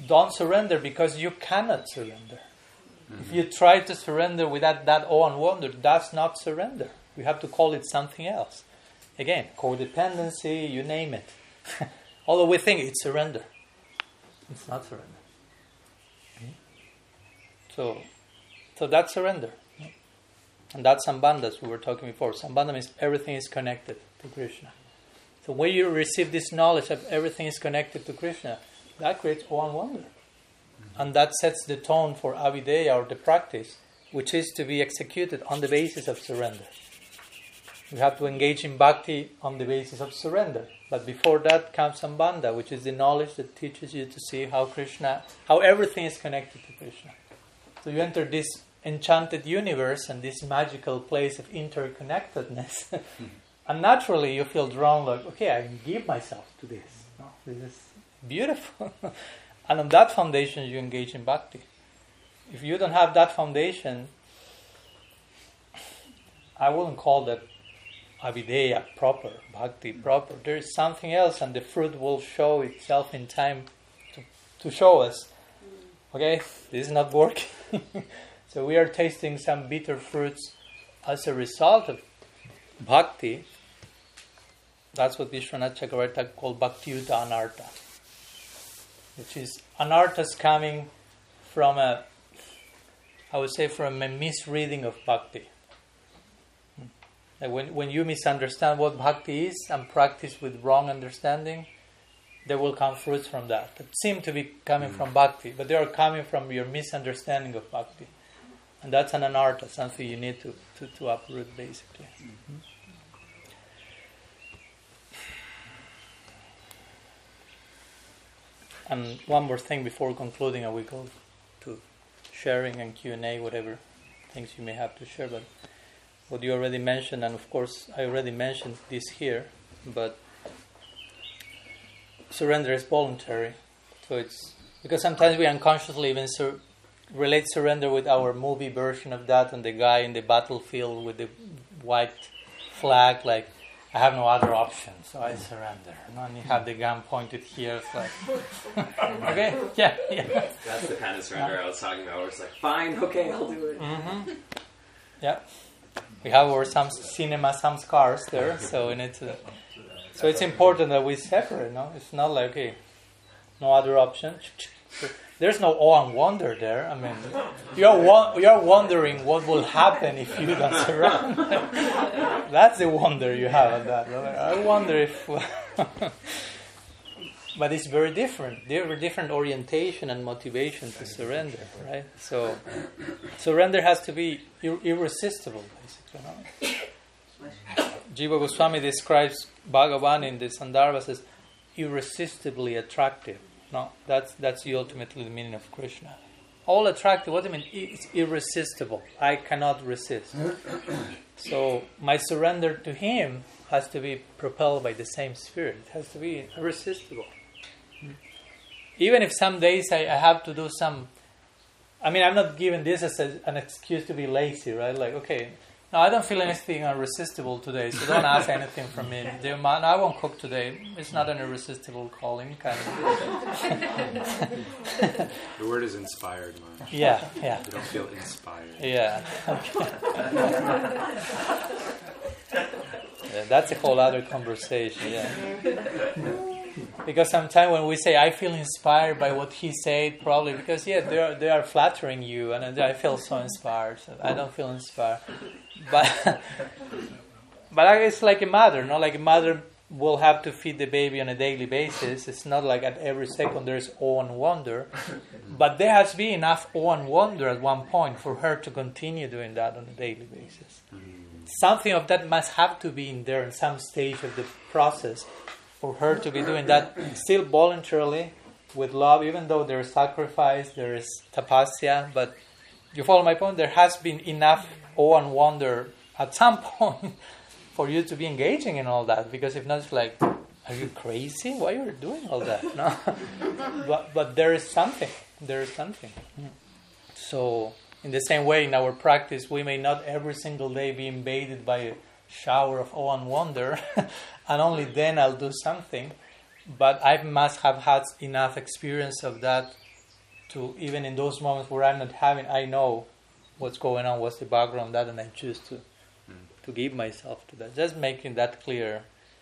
don't surrender because you cannot surrender. Mm-hmm. If you try to surrender without that awe and wonder, that's not surrender. We have to call it something else. Again, codependency, you name it. Although we think it's surrender. It's not surrender. Okay? So, so that's surrender. And that's Sambandha, as we were talking before. Sambandha means everything is connected to Krishna. So when you receive this knowledge of everything is connected to Krishna, that creates awe and wonder. Mm-hmm. And that sets the tone for Avideya, or the practice, which is to be executed on the basis of surrender. You have to engage in bhakti on the basis of surrender. But before that comes Sambandha, which is the knowledge that teaches you to see how Krishna, how everything is connected to Krishna. So you enter this enchanted universe and this magical place of interconnectedness. And naturally you feel drawn, like, okay, I can give myself to this. No, this is beautiful. And on that foundation you engage in bhakti. If you don't have that foundation, I wouldn't call that Avideya proper, bhakti proper. There is something else, and the fruit will show itself in time to, to show us, okay, this is not working. So we are tasting some bitter fruits as a result of bhakti. That's what Vishwanath Chakravarti called Bhakti-yuta Anartha, which is anarthas coming from a, I would say, from a misreading of bhakti. Like when, when you misunderstand what bhakti is and practice with wrong understanding, there will come fruits from that that seem to be coming mm. from bhakti, but they are coming from your misunderstanding of bhakti. And that's an anartha, something you need to, to, to uproot, basically. Mm-hmm. And one more thing before concluding, and we go to sharing and Q and A, whatever things you may have to share. But what you already mentioned, and of course I already mentioned this here, but surrender is voluntary. So it's because sometimes we unconsciously even sur- relate surrender with our movie version of that, and the guy in the battlefield with the white flag, like, I have no other option, so I surrender. And you have the gun pointed here. It's like, okay, yeah, yeah. That's the kind of surrender I was talking about, where it's like, fine, okay, I'll do it. Mm-hmm. Yeah. We have our some cinema, some scars there, so we need to. So it's important that we separate, no? It's not like, okay, no other option. There's no awe and wonder there. I mean, you're wa- you're wondering what will happen if you don't surrender. That's the wonder you have at that. I wonder if... But it's very different. There are different orientation and motivation to surrender, right? So, surrender has to be ir- irresistible, basically. No? Jiva Goswami describes Bhagavan in the Sandarbhas as irresistibly attractive. No, that's that's ultimately the meaning of Krishna. All attractive, what do you mean? It's irresistible. I cannot resist. So my surrender to Him has to be propelled by the same spirit. It has to be irresistible. Even if some days I, I have to do some... I mean, I'm not giving this as a, an excuse to be lazy, right? Like, okay, no, I don't feel anything irresistible today, so don't ask anything from me. No, I won't cook today. It's not an irresistible calling, kind of. The word is inspired, man. Yeah, yeah. You don't feel inspired. Yeah. Yeah, that's a whole other conversation, yeah. Because sometimes when we say, I feel inspired by what he said, probably because, yeah, they are, they are flattering you, and I feel so inspired. So I don't feel inspired. But but it's like a mother, no? Like a mother will have to feed the baby on a daily basis. It's not like at every second there's awe and wonder. But there has been enough awe and wonder at one point for her to continue doing that on a daily basis. Something of that must have to be in there in some stage of the process for her to be doing that still voluntarily with love, even though there is sacrifice, there is tapasya. But you follow my point? There has been enough awe and wonder at some point for you to be engaging in all that. Because if not, it's like, are you crazy? Why are you doing all that? No, but but there is something. There is something. So in the same way, in our practice, we may not every single day be invaded by a shower of awe and wonder, and only then I'll do something. But I must have had enough experience of that to, even in those moments where I'm not having, I know what's going on, what's the background of that, and I choose to to give myself to that. Just making that clear.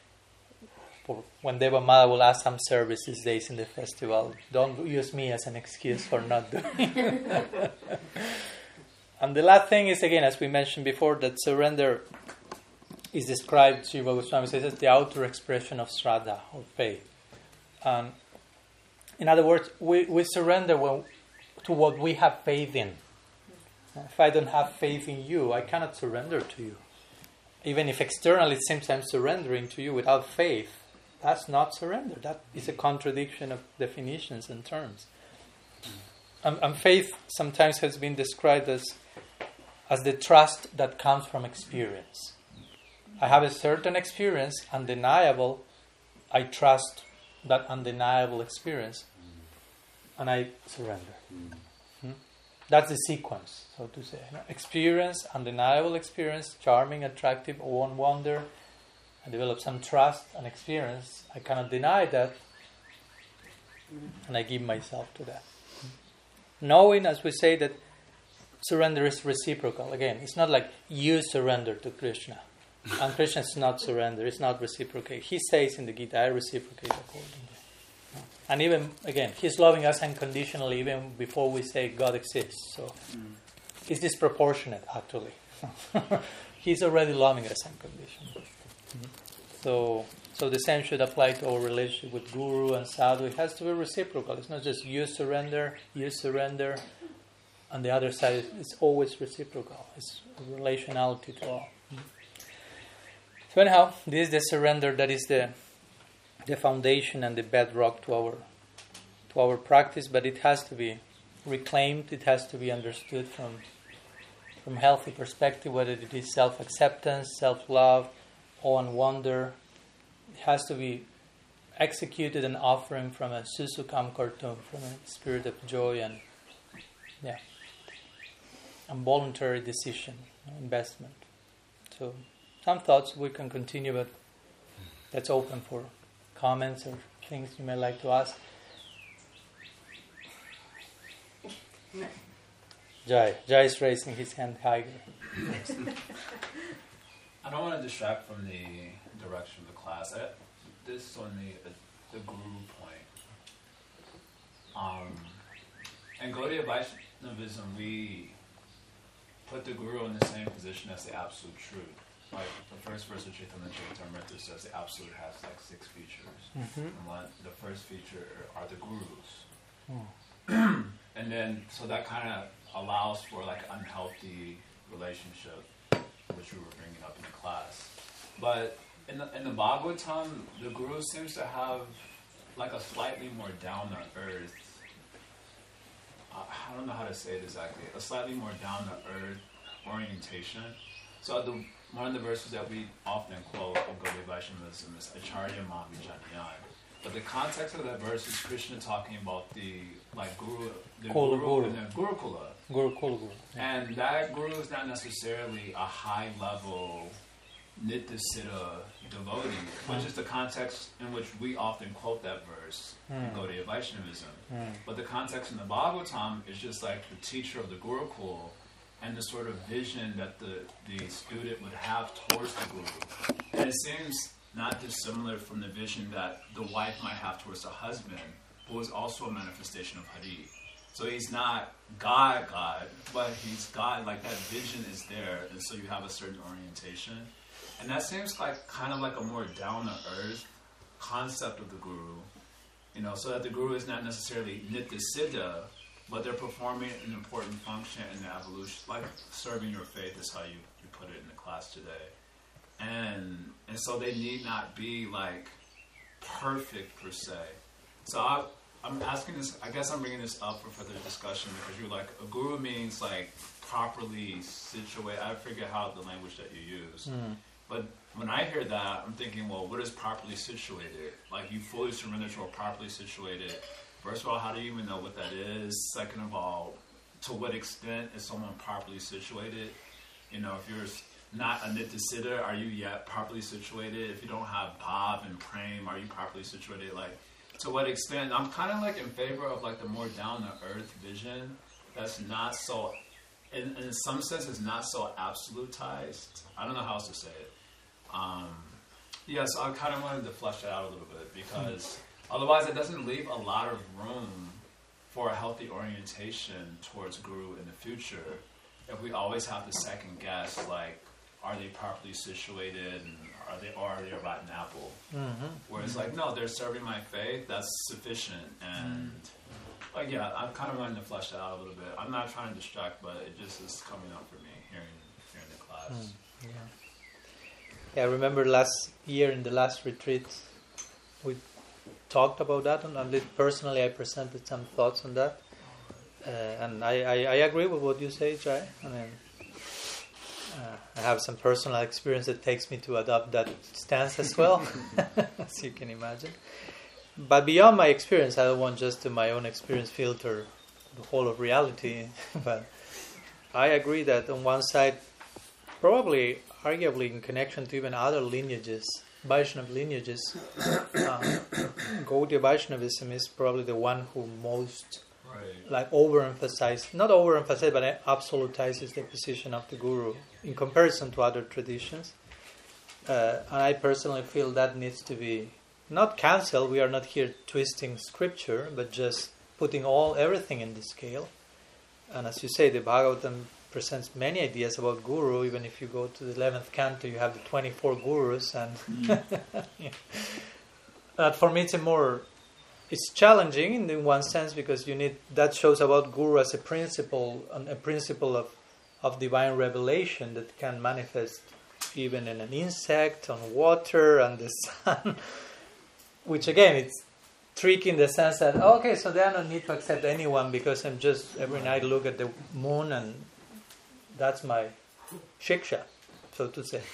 For when Deva Mada will ask some service these days in the festival, don't use me as an excuse for not doing it. And the last thing is, again, as we mentioned before, that surrender is described, Jiva Goswami says, as the outer expression of Shraddha, or faith. Um, in other words, we, we surrender when, to what we have faith in. If I don't have faith in you, I cannot surrender to you. Even if externally it seems I'm surrendering to you without faith, that's not surrender. That is a contradiction of definitions and terms. Um, and faith sometimes has been described as, as the trust that comes from experience. I have a certain experience, undeniable. I trust that undeniable experience, and I surrender. Hmm? That's the sequence, so to say. Experience, undeniable experience, charming, attractive, one wonder. I develop some trust and experience. I cannot deny that, and I give myself to that. Knowing, as we say, that surrender is reciprocal. Again, it's not like you surrender to Krishna, and Krishna is not surrender. It's not reciprocate. He says in the Gita, I reciprocate accordingly. And even, again, He's loving us unconditionally even before we say God exists. So mm. it's disproportionate, actually. He's already loving us unconditionally. Mm-hmm. So so the same should apply to our relationship with Guru and Sadhu. It has to be reciprocal. It's not just you surrender, you surrender, and the other side is it's always reciprocal. It's a relationality to all. Mm-hmm. So anyhow, this is the surrender that is the the foundation and the bedrock to our to our practice, but it has to be reclaimed, it has to be understood from from healthy perspective, whether it is self-acceptance, self-love, awe and wonder. It has to be executed and offering from a susukam kartum, from a spirit of joy and yeah, and voluntary decision, investment. So some thoughts we can continue, but that's open for comments or things you may like to ask. Jai. Jai is raising his hand higher. I don't want to distract from the direction of the class. I, this is on the, the guru point. Um, in Gaudiya Vaishnavism, we put the guru in the same position as the absolute truth. Like the first verse of Chaitanya Charitamrita says the absolute has like six features. Mm-hmm. And one, the first feature are the gurus. Mm. And then, so that kind of allows for like an unhealthy relationship, which we were bringing up in the class. But in the, in the Bhagavatam, the guru seems to have like a slightly more down-to-earth, uh, I don't know how to say it exactly, a slightly more down-to-earth orientation. So the one of the verses that we often quote in Gaudiya Vaishnavism is Acharya Mam Vijnanayan. But the context of that verse is Krishna talking about the like guru, the Kula, guru, guru. and the Gurukula. Guru, Kula, Guru. Yeah. And that guru is not necessarily a high level Nityasiddha devotee, which mm. is the context in which we often quote that verse mm. in Gaudiya Vaishnavism. Mm. But the context in the Bhagavatam is just like the teacher of the Gurukul and the sort of vision that the, the student would have towards the guru. And it seems not dissimilar from the vision that the wife might have towards the husband, who is also a manifestation of Hari. So he's not God, God, but he's God, like that vision is there, and so you have a certain orientation. And that seems like kind of like a more down-to-earth concept of the guru, you know, so that the guru is not necessarily Nityasiddha, but they're performing an important function in the evolution, like serving your faith is how you, you put it in the class today. And and so they need not be like perfect per se. So I, I'm asking this, I guess I'm bringing this up for further discussion because you're like, a guru means like properly situated. I forget how the language that you use. Mm. But when I hear that, I'm thinking, well, what is properly situated? Like you fully surrender to a properly situated. First of all, how do you even know what that is? Second of all, to what extent is someone properly situated? You know, if you're not a Nityasiddha, are you yet properly situated? If you don't have bhav and prem, are you properly situated? Like, to what extent, I'm kind of like in favor of like the more down to earth vision that's not so, in, in some sense, it's not so absolutized. I don't know how else to say it. Um, yes, I kind of wanted to flesh that out a little bit because otherwise it doesn't leave a lot of room for a healthy orientation towards Guru in the future if we always have to second guess, like, are they properly situated and are they, or are they a rotten apple? Mm-hmm. Whereas, like, no, they're serving my faith, that's sufficient. And, mm. like, yeah, I'm kind of wanting to flesh that out a little bit. I'm not trying to distract, but it just is coming up for me hearing, hearing the class. Mm. Yeah. Yeah, I remember last year in the last retreat, we talked about that, and at least personally I presented some thoughts on that. Uh, and I, I, I agree with what you say, Jai. I mean, uh, I have some personal experience that takes me to adopt that stance as well, as you can imagine. But beyond my experience, I don't want just to my own experience filter the whole of reality. But I agree that on one side, probably, arguably in connection to even other lineages, Vaishnava lineages, uh, Gaudiya Vaishnavism is probably the one who most right. like overemphasizes, not overemphasizes, but absolutizes the position of the Guru in comparison to other traditions. Uh, and I personally feel that needs to be not cancelled. We are not here twisting scripture, but just putting all everything in the scale. And as you say, the Bhagavatam presents many ideas about Guru. Even if you go to the eleventh canto, you have the twenty-four Gurus, and mm. yeah. But for me, it's a more it's challenging in one sense because you need that shows about Guru as a principle, a principle of of divine revelation that can manifest even in an insect, on water, and the sun. Which again, it's tricky in the sense that okay, so then I don't need to accept anyone because I'm just every night look at the moon and that's my shiksha, so to say.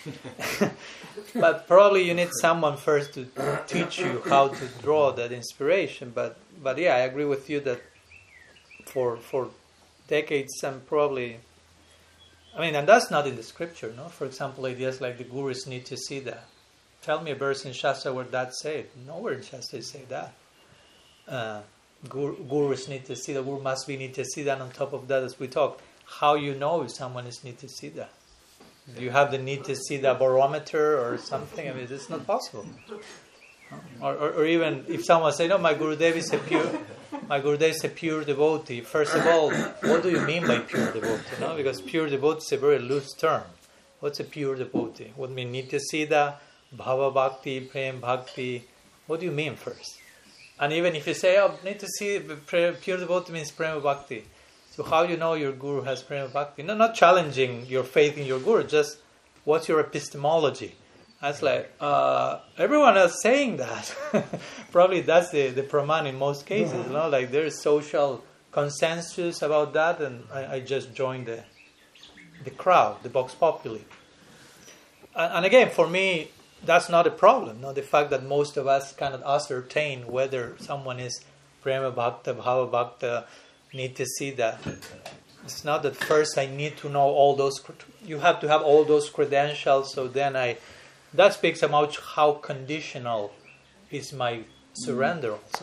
But probably you need someone first to teach you how to draw that inspiration. But but yeah, I agree with you that for for decades I'm probably, I mean, and that's not in the scripture, no? For example, ideas like the Gurus need to see that. Tell me a verse in Shastra where that said. Nowhere in Shastra say that. Uh, Guru, gurus need to see that. Guru must be need to see that. On top of that, as we talk, how you know if someone is need to see that? Do you have the need to see the barometer or something? I mean, it's not possible. Or, or, or even if someone say, "No, my Gurudev is a pure, my Gurudev is a pure devotee." First of all, what do you mean by pure devotee? No? Because pure devotee is a very loose term. What's a pure devotee? What mean need to see the bhava bhakti, prem bhakti? What do you mean first? And even if you say, "Oh, need to see pure devotee means prema bhakti," so how you know your Guru has prema bhakti? No, not challenging your faith in your Guru. Just what's your epistemology? That's like uh, everyone else saying that. Probably that's the the praman in most cases. You know, like there's social consensus about that, and I, I just joined the the crowd, the vox populi. And, and again, for me, that's not a problem. No, the fact that most of us cannot ascertain whether someone is prema bhakta, bhava bhakta, need to see that. It's not that first I need to know all those. You have to have all those credentials. So then I. That speaks about how conditional is my surrender. Also,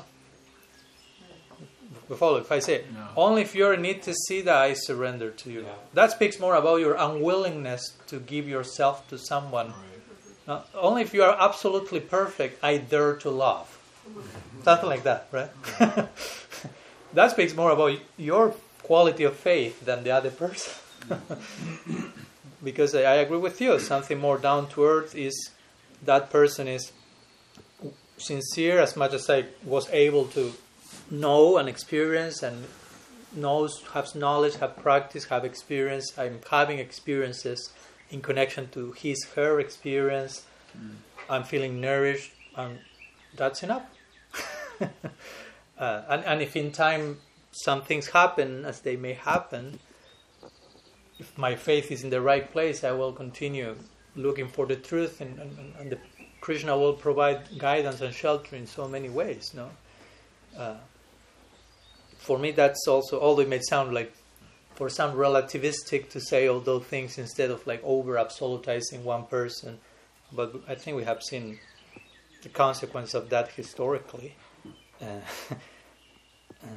you follow? If I say no. Only if you need to see that I surrender to you. Yeah. That speaks more about your unwillingness to give yourself to someone. Uh, only if you are absolutely perfect, I dare to love. Something like that, right? That speaks more about your quality of faith than the other person. Because I, I agree with you, something more down to earth is that person is sincere as much as I was able to know and experience and knows, has knowledge, have practice, have experience. I'm having experiences in connection to his, her experience. Mm. I'm feeling nourished, and that's enough. uh, and, and if in time some things happen, as they may happen, if my faith is in the right place, I will continue looking for the truth, and, and, and the Krishna will provide guidance and shelter in so many ways. No, uh, for me, that's also, although it may sound like for some relativistic to say all those things instead of like over absolutizing one person, but I think we have seen the consequence of that historically. uh, uh,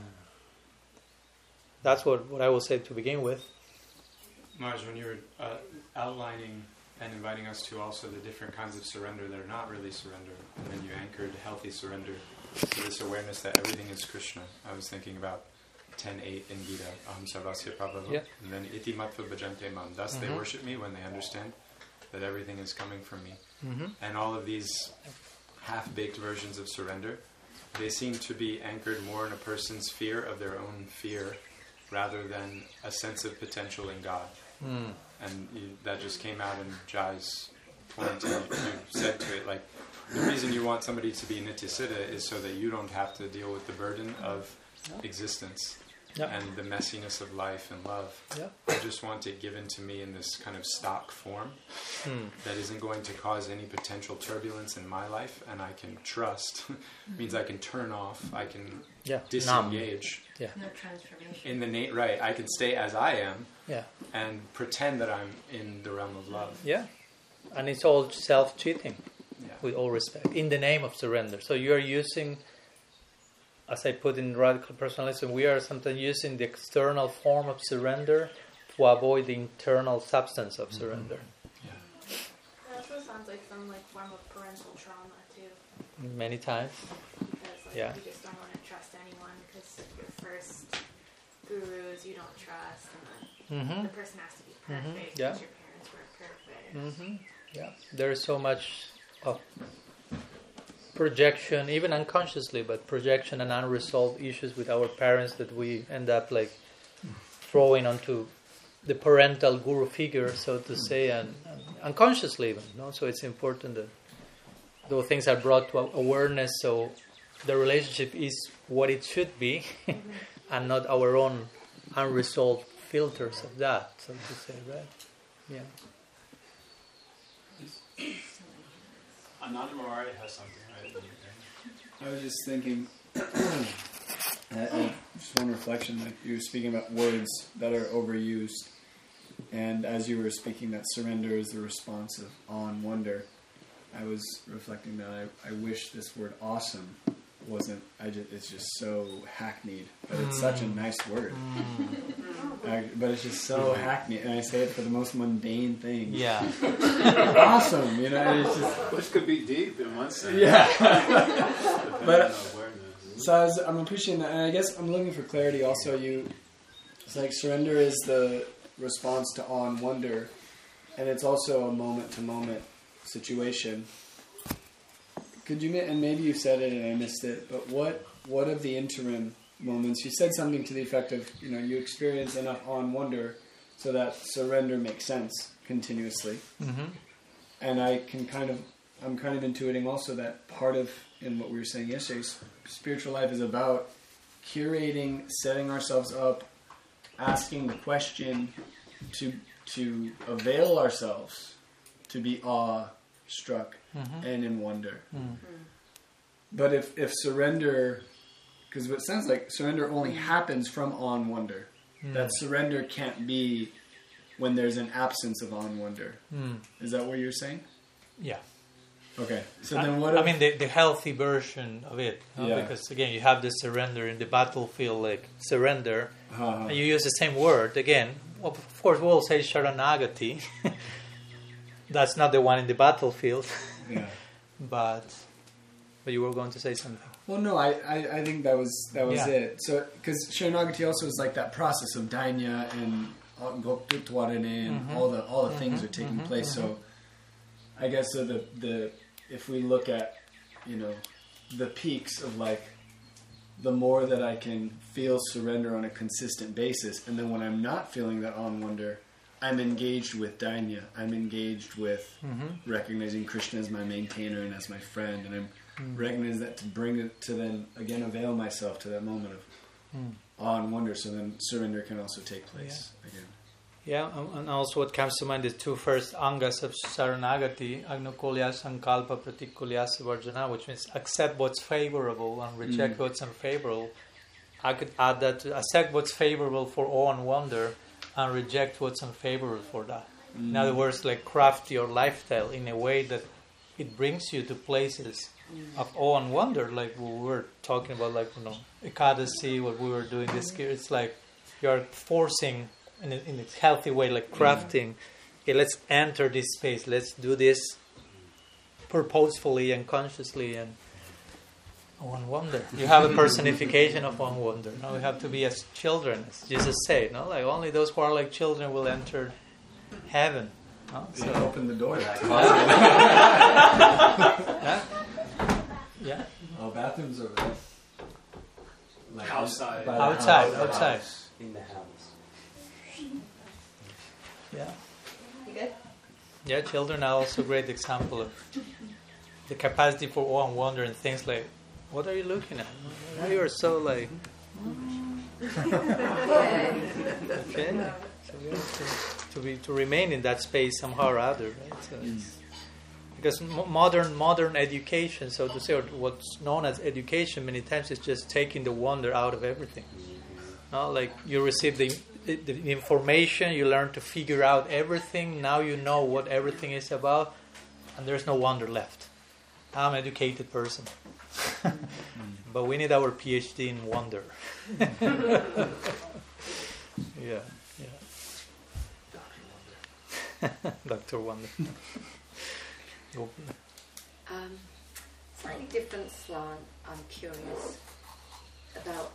that's what, what I will say to begin with. Maj, when you were uh, outlining and inviting us to also the different kinds of surrender that are not really surrender, and then you anchored healthy surrender to this awareness that everything is Krishna. I was thinking about ten eight in Gita, Aham Sarvasya Prabhava, yeah. and then Iti Mattva Bhajante Mam. Thus mm-hmm. they worship me when they understand that everything is coming from me. Mm-hmm. And all of these half-baked versions of surrender, they seem to be anchored more in a person's fear of their own fear rather than a sense of potential in God. Mm. And you, that just came out in Jai's point. And you, you said to it, like, the reason you want somebody to be Nityasiddha is so that you don't have to deal with the burden of yep. existence yep. and the messiness of life and love. Yep. I just want it given to me in this kind of stock form mm. that isn't going to cause any potential turbulence in my life, and I can trust. means I can turn off, I can yeah. disengage. Yeah. No transformation. In the na- right, I can stay as I am yeah. and pretend that I'm in the realm of love. Yeah, and it's all self-cheating. Yeah. With all respect, in the name of surrender. So you are using, as I put in Radical Personalism, we are sometimes using the external form of surrender to avoid the internal substance of surrender. Mm-hmm. Yeah. That also sounds like some like form of parental trauma too. Many times. Because like, yeah. you just don't want to trust anyone because your first gurus you don't trust, and then mm-hmm. the person has to be perfect mm-hmm. because yeah. your parents were perfect. Mm-hmm. Yeah, there is so much of projection, even unconsciously, but projection and unresolved issues with our parents that we end up like throwing onto the parental guru figure, so to say, and, and unconsciously even. No? So it's important that those things are brought to awareness, so the relationship is what it should be, and not our own unresolved filters of that, so to say, right? Yeah. Ananda Murari has something, right? I was just thinking, I, I, just one reflection, like you were speaking about words that are overused, and as you were speaking that surrender is the response of awe and wonder, I was reflecting that I, I wish this word awesome wasn't, I just, it's just so hackneyed, but it's such a nice word. I, but it's just so hackneyed, and I say it for the most mundane things. Yeah. Awesome, you know, it's just... Which could be deep in one sense. Yeah. But, so I was, I'm appreciating that, and I guess I'm looking for clarity also. You, it's like surrender is the response to awe and wonder, and it's also a moment-to-moment situation. Could you, and maybe you said it and I missed it, but what what of the interim moments? You said something to the effect of, you know, you experience enough awe and wonder so that surrender makes sense continuously. Mm-hmm. And I can kind of, I'm kind of intuiting also that part of, in what we were saying yesterday, spiritual life is about curating, setting ourselves up, asking the question to to avail ourselves to be awe-struck mm-hmm. and in wonder. Mm-hmm. But if, if surrender, because it sounds like surrender only happens from awe and wonder. Mm. That surrender can't be when there's an absence of awe and wonder. Mm. Is that what you're saying? Yeah. Okay. So I, then what? I if, mean, the, the healthy version of it. No? Yeah. Because again, you have the surrender in the battlefield, like surrender. Uh-huh. And you use the same word again. Of course, we'll say Sharanagati. That's not the one in the battlefield. Yeah. But but you were going to say something. Well, no, I, I, I think that was that was yeah. it. So because Sharanagati also is like that process of Dainya and Goputwarane and mm-hmm. all the all the mm-hmm. things are taking mm-hmm. place. Mm-hmm. So I guess so the the if we look at, you know, the peaks of like the more that I can feel surrender on a consistent basis, and then when I'm not feeling that awe and wonder, I'm engaged with Dainya. I'm engaged with mm-hmm. recognizing Krishna as my maintainer and as my friend, and I'm mm. recognizing that to bring it to then again avail myself to that moment of mm. awe and wonder, so then surrender can also take place yeah. again. Yeah, and also what comes to mind is two first angas of Saranagati, Agnokulya Sankalpa Pratikulya Varjana, which means accept what's favorable and reject mm. what's unfavorable. I could add that to accept what's favorable for awe and wonder and reject what's unfavorable for that. Mm. In other words, like craft your lifestyle in a way that it brings you to places of awe and wonder, like we were talking about, like, you know, Ekadasi, what we were doing this year. It's like you're forcing in a, in a healthy way, like crafting. Okay, let's enter this space. Let's do this purposefully and consciously, and one wonder. You have a personification of one wonder. Now we have to be as children, as Jesus said. No, like only those who are like children will enter heaven. No? So open the door. yeah. yeah. Oh, bathrooms over there. Like outside. Outside. Outside. outside. In the house. Yeah. You good? Yeah, children are also a great example of the capacity for awe and wonder and things like, what are you looking at? Why you are so like... okay. So we have to, to, be, to remain in that space somehow or other, right? So it's, because modern modern education, so to say, or what's known as education many times is just taking the wonder out of everything. No? Like you receive the, the information, you learn to figure out everything, now you know what everything is about, and there's no wonder left. I'm an educated person. But we need our PhD in wonder. yeah, yeah. Doctor Wonder. um, slightly different slant. I'm curious about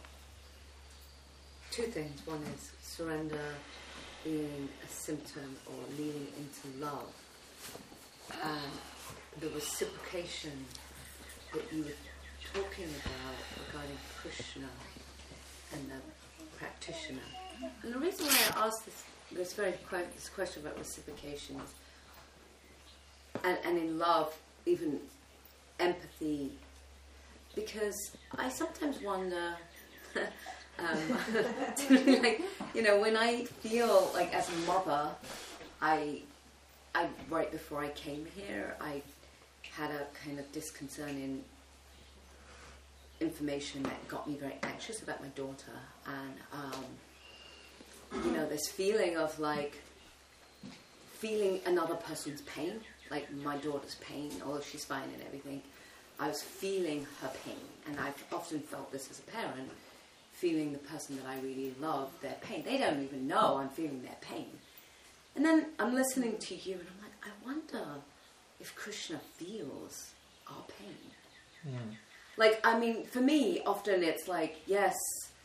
two things. One is surrender being a symptom or leading into love, and the reciprocation that you were talking about regarding Krishna and the practitioner. And the reason why I asked this this very que- this question about reciprocation is, and, and in love, even empathy, because I sometimes wonder, um, like, you know, when I feel like as a mother, I, I right before I came here, I had a kind of disconcerting information that got me very anxious about my daughter, and um, you know, this feeling of like feeling another person's pain, like my daughter's pain, although she's fine and everything. I was feeling her pain, and I've often felt this as a parent, feeling the person that I really love, their pain. They don't even know I'm feeling their pain. And then I'm listening to you, and I'm like, I wonder if Krishna feels our pain. Mm. Like, I mean, for me, often it's like, yes,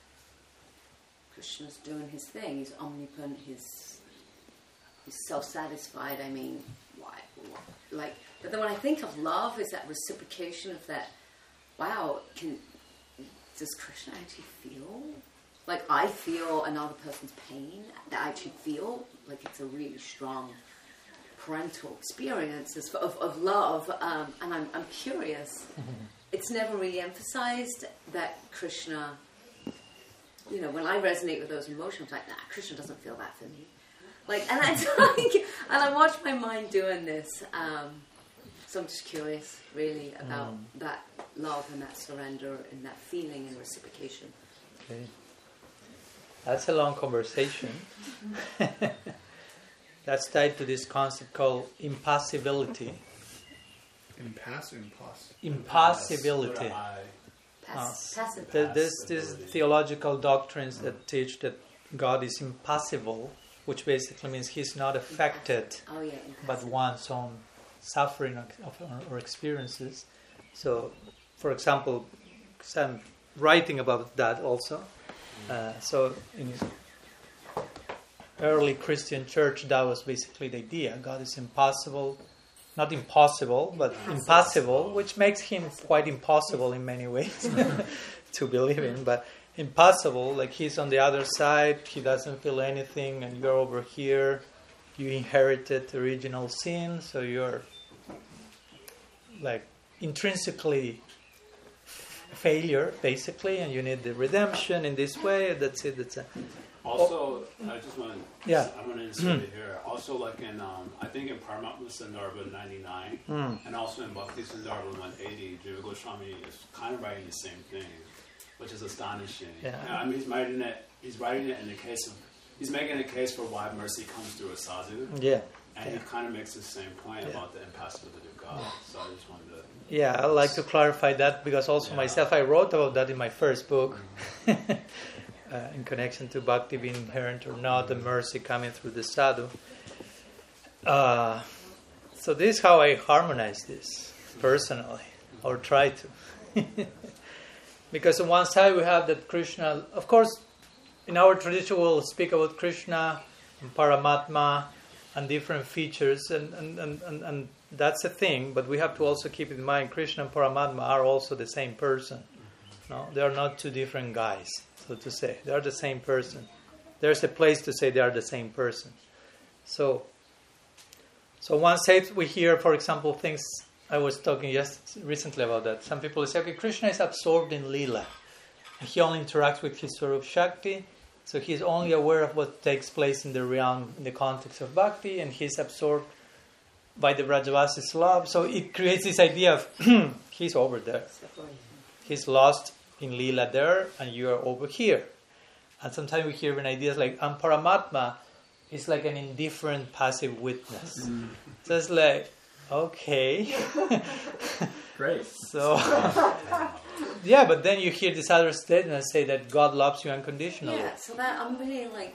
Krishna's doing his thing. He's omnipotent. He's, he's self-satisfied. I mean, why? Like, but then when I think of love, is that reciprocation of that, wow, can, does Krishna actually feel? Like, I feel another person's pain. That I actually feel like it's a really strong parental experience of, of, of love. Um, and I'm, I'm curious. It's never really emphasized that Krishna, you know, when I resonate with those emotions, like, nah, Krishna doesn't feel that for me. Like, and I like, and I watch my mind doing this. Um, so I'm just curious, really, about mm. that love and that surrender and that feeling and reciprocation. Okay, that's a long conversation. That's tied to this concept called impassibility. Impass or impass? Impassibility. Pass, uh, passive. There's these theological doctrines that teach that God is impassible, which basically means He's not affected oh, yeah, by one's own suffering or, or experiences. So, for example, because I'm writing about that also. Uh, so, in early Christian church, that was basically the idea. God is impossible. Not impossible, but impassible, which makes him quite impossible in many ways to believe in. But impossible, like he's on the other side, he doesn't feel anything, and you're over here. You inherited original sin, so you're like intrinsically failure, basically, and you need the redemption in this way. That's it. That's it. Also, I just want to, yeah. I want to insert it here. Also, like in, um, I think in Paramatma Sandarbha ninety-nine, mm. and also in Bhakti Sandarbha one eighty, Jiva Goswami is kind of writing the same thing, which is astonishing. Yeah. I mean, he's writing it. He's writing it in the case of he's making a case for why mercy comes through a sadhu. Yeah. And yeah. he kind of makes the same point Yeah. about the impassibility of God. Yeah. So I just wanted to... Yeah, I'd like to clarify that because also yeah. myself, I wrote about that in my first book mm-hmm. uh, in connection to bhakti being inherent or not, mm-hmm. the mercy coming through the sadhu. Uh, so this is how I harmonize this personally, or try to. Because on one side we have that Krishna, of course, in our tradition we'll speak about Krishna and Paramatma and different features, and, and, and, and, and that's a thing, but we have to also keep in mind Krishna and Paramatma are also the same person. No, they are not two different guys, so to say. They are the same person. There's a place to say they are the same person. So, so one side we hear, for example, things, I was talking just recently about that. Some people say, okay, Krishna is absorbed in Leela. He only interacts with his Swarup Shakti, so he's only aware of what takes place in the realm, in the context of Bhakti, and he's absorbed by the Brajavasi's love. So it creates this idea of, he's over there. He's lost in Leela there, and you are over here. And sometimes we hear even ideas like, and Paramatma is like an indifferent, passive witness. Mm. So it's like, okay. Great. So, yeah, but then you hear this other statement say that God loves you unconditionally. Yeah, so that I'm really like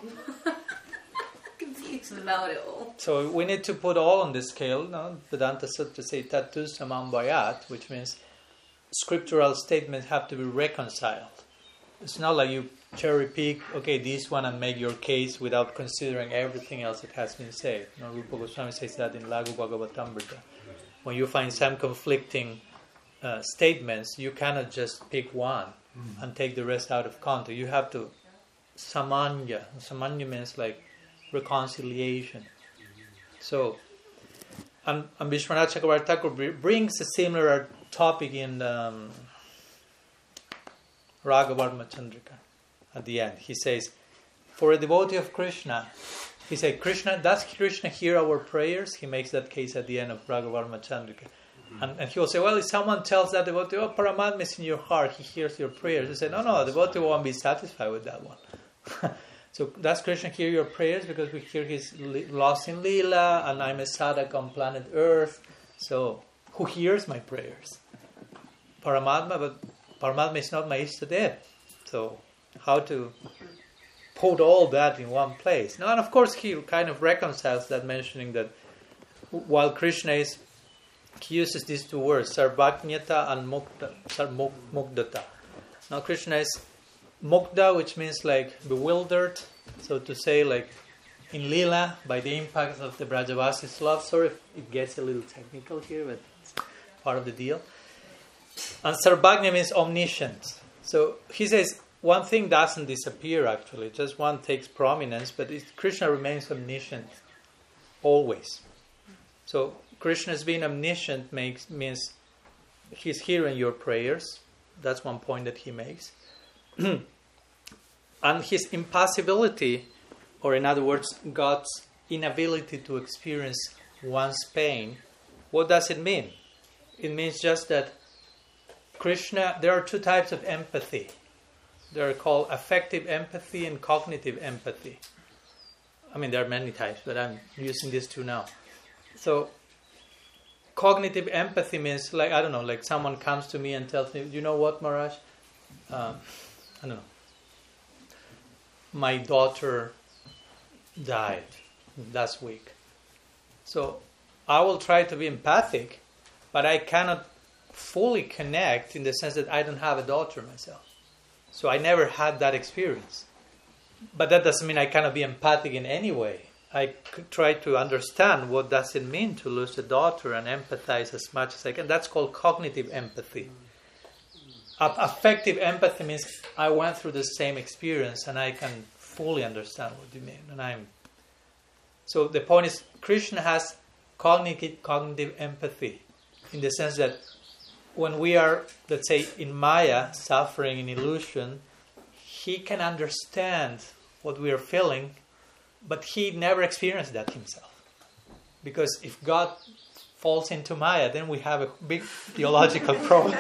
confused about it all. So we need to put all on the scale. No? Vedanta Sutra say tatu samam bayat, which means scriptural statements have to be reconciled. It's not like you cherry pick, okay, this one and make your case without considering everything else that has been said. You know, Rupa Goswami says that in Lagu Bhagavatamrita. When you find some conflicting uh, statements, you cannot just pick one mm. and take the rest out of context. You have to samanya. Samanya means like reconciliation. So, and, and Vishwanath Chakravarti Thakur brings a similar topic in um, Raghavarma Chandrika. At the end, he says, for a devotee of Krishna, he said, Krishna, does Krishna hear our prayers? He makes that case at the end of Raghavarma Chandrika. Mm-hmm. And, and he will say, well, if someone tells that devotee, oh, Paramatma is in your heart, he hears your prayers. He said, no, no, the devotee won't be satisfied with that one. So does Krishna hear your prayers? Because we hear he's lost in Leela, and I'm a sadhak on planet Earth. So who hears my prayers? Paramatma, but Paramatma is not my Ishtadev. So how to put all that in one place? Now, and of course, he kind of reconciles that, mentioning that while Krishna is, he uses these two words, sarvajñata and mukta, sar, mukdata. Now, Krishna is mukda, which means like bewildered, so to say, like in Leela, by the impact of the Brajavasi's love. Sorry if it gets a little technical here, but it's part of the deal. And sarvajña means omniscient. So he says, one thing doesn't disappear actually, just one takes prominence, but it, Krishna remains omniscient always. So Krishna's being omniscient makes means he's hearing your prayers. That's one point that he makes. And his impassibility, or in other words, God's inability to experience one's pain, what does it mean? It means just that Krishna, there are two types of empathy. They are called affective empathy and cognitive empathy. I mean, there are many types, but I'm using these two now. So, cognitive empathy means, like, I don't know, like someone comes to me and tells me, you know what, Maharaj? Um, I don't know. My daughter died last week. So, I will try to be empathic, but I cannot fully connect in the sense that I don't have a daughter myself. So I never had that experience. But that doesn't mean I cannot be empathic in any way. I could try to understand what does it mean to lose a daughter and empathize as much as I can. That's called cognitive empathy. A- affective empathy means I went through the same experience and I can fully understand what you mean. And I'm so the point is, Krishna has cognitive cognitive empathy in the sense that when we are, let's say, in Maya, suffering in illusion, he can understand what we are feeling, but he never experienced that himself. Because if God falls into Maya, then we have a big theological problem.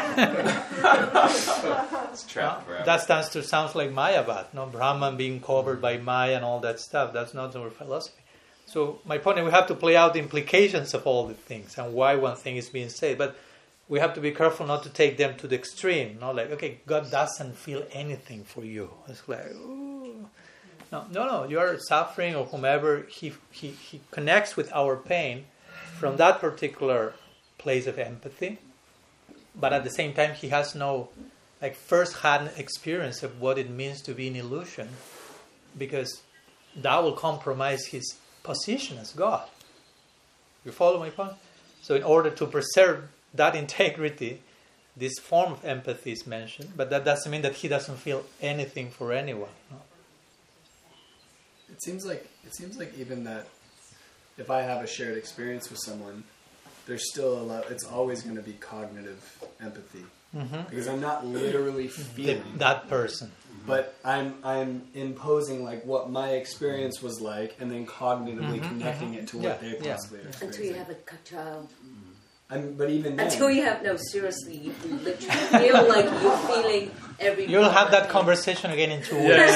It's trapped forever. That stands to sounds like Mayavad, no Brahman being covered by Maya and all that stuff. That's not our philosophy. So my point is we have to play out the implications of all the things and why one thing is being said, but we have to be careful not to take them to the extreme. Not like, okay, God doesn't feel anything for you. It's like, ooh. No, no, no. You are suffering or whomever. He he he connects with our pain from that particular place of empathy, but at the same time he has no like first-hand experience of what it means to be in illusion, because that will compromise his position as God. You follow my point? So in order to preserve that integrity, this form of empathy is mentioned, but that doesn't mean that he doesn't feel anything for anyone. No? It seems like it seems like even that if I have a shared experience with someone, there's still a lot. It's always going to be cognitive empathy, mm-hmm. because I'm not literally feeling the, that person, but I'm I'm imposing like what my experience was like, and then cognitively mm-hmm. connecting mm-hmm. it to yeah. what they possibly yeah. experienced. Until you have a child. I'm, but even then, until you have no, seriously, you can literally feel like you're feeling every. You'll have that conversation again in two weeks. Yeah,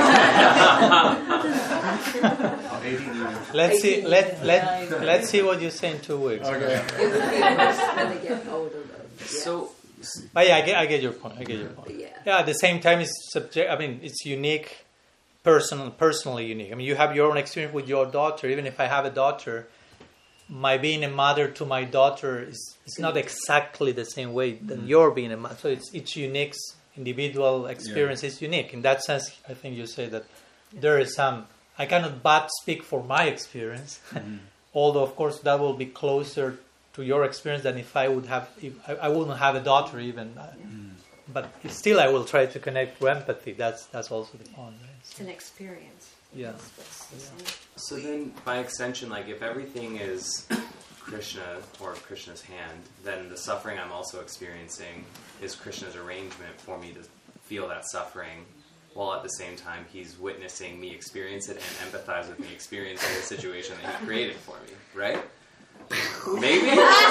yeah. let's see. Let let let's see what you say in two weeks. Okay. It will be worse when they get older, though. Yeah. So, but yeah, I get, I get your point. I get your point. Yeah. Yeah. At the same time, it's subject. I mean, it's unique, personal, personally unique. I mean, you have your own experience with your daughter. Even if I have a daughter, my being a mother to my daughter is, is not exactly the same way than mm-hmm. your being a mother. So it's it's unique, individual experience yeah. is unique. In that sense, I think you say that there is some, I cannot but speak for my experience, mm-hmm. although of course that will be closer to your experience than if I would have, if I, I wouldn't have a daughter even. Mm-hmm. But still I will try to connect through empathy. That's, that's also the point. Right? It's an experience. Yeah. Yeah. So then, by extension, like if everything is Krishna or Krishna's hand, then the suffering I'm also experiencing is Krishna's arrangement for me to feel that suffering, while at the same time he's witnessing me experience it and empathize with me experiencing the situation that he created for me, right? Maybe?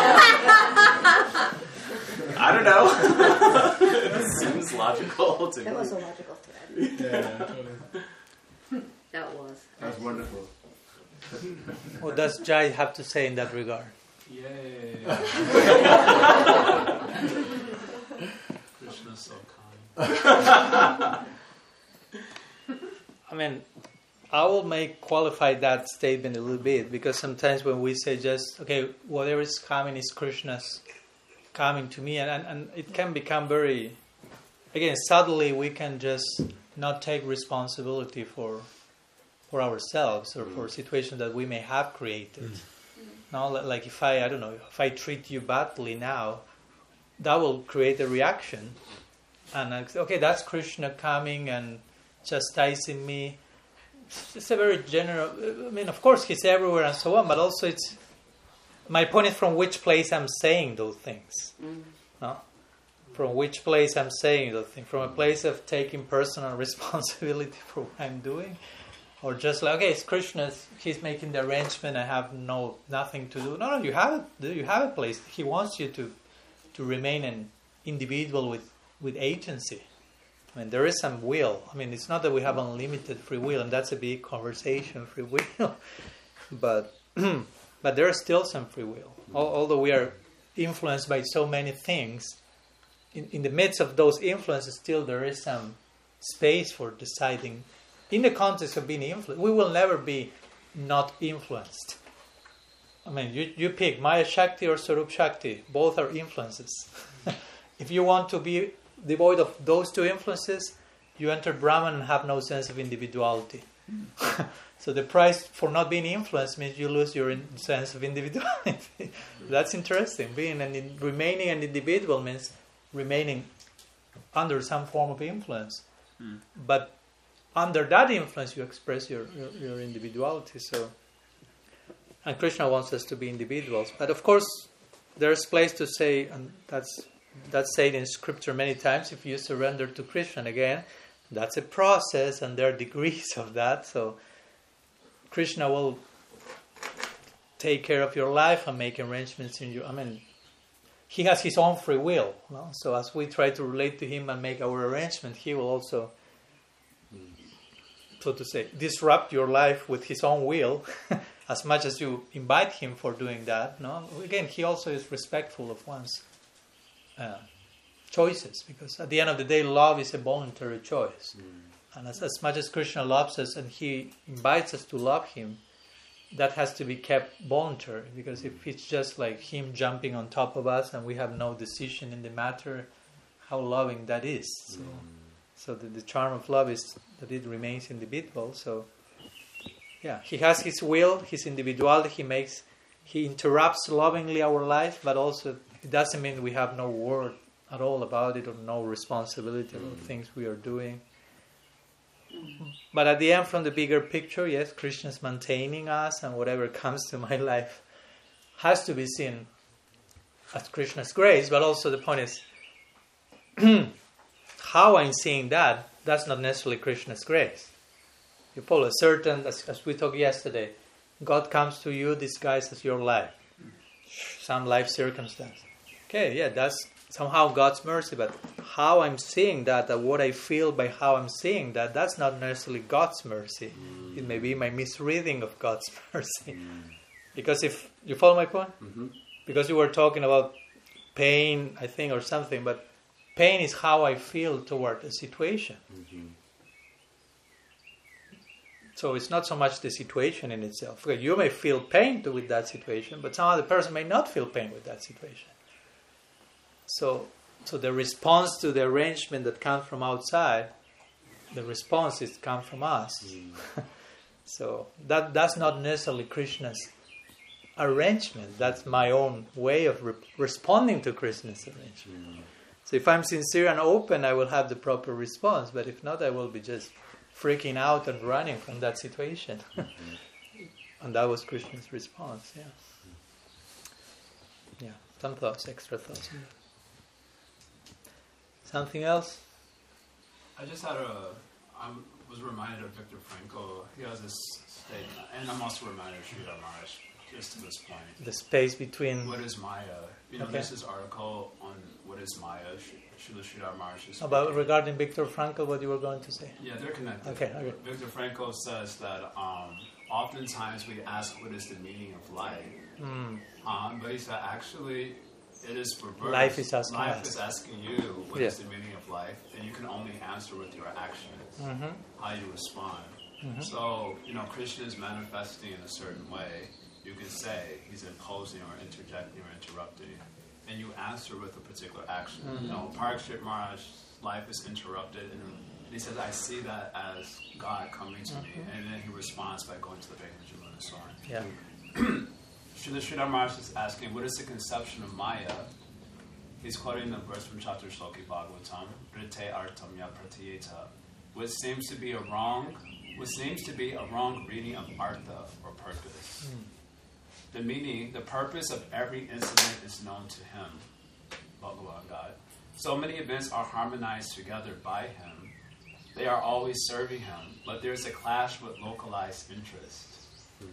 I don't know. It seems logical to me. That was a logical thread. Yeah, totally. That was. That was wonderful. What does Jai have to say in that regard? Yay. Krishna's so kind. I mean, I will make qualify that statement a little bit, because sometimes when we say just, okay, whatever is coming is Krishna's coming to me, and, and, and it can become very, again, subtly we can just not take responsibility for for ourselves or for situations that we may have created. Mm. Now, like if I, I don't know, if I treat you badly now, that will create a reaction. And I say, okay, that's Krishna coming and chastising me. It's a very general, I mean, of course he's everywhere and so on, but also it's, my point is from which place I'm saying those things. Mm. No? From which place I'm saying those things. From a place of taking personal responsibility for what I'm doing, or just like, okay, it's Krishna, he's making the arrangement, I have no nothing to do. No, no, you have a, you have a place. He wants you to to remain an individual with, with agency. I mean, there is some will. I mean, it's not that we have unlimited free will, and that's a big conversation, free will. but but there is still some free will. Although we are influenced by so many things, in, in the midst of those influences, still there is some space for deciding. In the context of being influenced, we will never be not influenced. I mean, you, you pick Maya Shakti or Sarup Shakti. Both are influences. If you want to be devoid of those two influences, you enter Brahman and have no sense of individuality. So the price for not being influenced means you lose your in- sense of individuality. That's interesting. Being an in, remaining an individual means remaining under some form of influence. Mm. But under that influence, you express your, your, your individuality. So, and Krishna wants us to be individuals. But of course, there's place to say, and that's that's said in scripture many times, if you surrender to Krishna again, that's a process, and there are degrees of that. So, Krishna will take care of your life and make arrangements in your. I mean, he has his own free will. No? So as we try to relate to him and make our arrangement, he will also, so to say, disrupt your life with his own will, as much as you invite him for doing that. No, again, he also is respectful of one's uh, choices, because at the end of the day, love is a voluntary choice. Mm. And as, as much as Krishna loves us and he invites us to love him, that has to be kept voluntary, because if it's just like him jumping on top of us and we have no decision in the matter, how loving that is. So, mm. so the, the charm of love is that it remains individual. So, yeah, he has his will, his individuality. He makes, he interrupts lovingly our life, but also it doesn't mean we have no word at all about it or no responsibility mm. about things we are doing. But at the end, from the bigger picture, yes, Krishna's maintaining us, and whatever comes to my life has to be seen as Krishna's grace. But also the point is, how I'm seeing that, that's not necessarily Krishna's grace. You follow a certain, as, as we talked yesterday, God comes to you disguised as your life, some life circumstance. Okay, yeah, that's somehow God's mercy, but how I'm seeing that, and what I feel by how I'm seeing that, that's not necessarily God's mercy. Mm. It may be my misreading of God's mercy. Mm. Because if, you follow my point? Mm-hmm. Because you were talking about pain, I think, or something, but pain is how I feel toward a situation. Mm-hmm. So it's not so much the situation in itself. Okay, you may feel pain to, with that situation, but some other person may not feel pain with that situation. So, so the response to the arrangement that comes from outside, the response is come from us. Mm. So that that's not necessarily Krishna's arrangement. That's my own way of re- responding to Krishna's arrangement. Mm. So if I'm sincere and open, I will have the proper response. But if not, I will be just freaking out and running from that situation. Mm-hmm. And that was Krishna's response. Yeah. Yeah. Some thoughts, extra thoughts. Something else? I just had a, I was reminded of Viktor Frankl. He has this statement, and I'm also reminded of Sridhar Maharaj, just to this point. The space between... What is Maya? You know, okay. There's this article on what is Maya, Srila Sridhar Maharaj. About, regarding Viktor Frankl, what you were going to say? Yeah, they're connected. Okay, okay. Viktor Frankl says that um, oftentimes we ask what is the meaning of life. Mm. Um, but he said, actually... It is reversed. Life is asking Life us. is asking you what yeah. is the meaning of life, and you can only answer with your actions, mm-hmm. how you respond. Mm-hmm. So, you know, Krishna is manifesting in a certain way. You can say he's imposing or interjecting or interrupting, and you answer with a particular action. Mm-hmm. You know, Parikshit Maharaj's life is interrupted, and he says, I see that as God coming to mm-hmm. me, and then he responds by going to the Bhagavad and so on. Yeah. Srila Sridhar Maharaj is asking, what is the conception of Maya? He's quoting the verse from Chaturshloki Bhagavatam, Rite Artam Ya Pratyeta, which seems to be a wrong, which seems to be a wrong reading of Artha, or purpose. Mm. The meaning, the purpose of every incident is known to him, Bhagavan God. So many events are harmonized together by him. They are always serving him, but there's a clash with localized interests.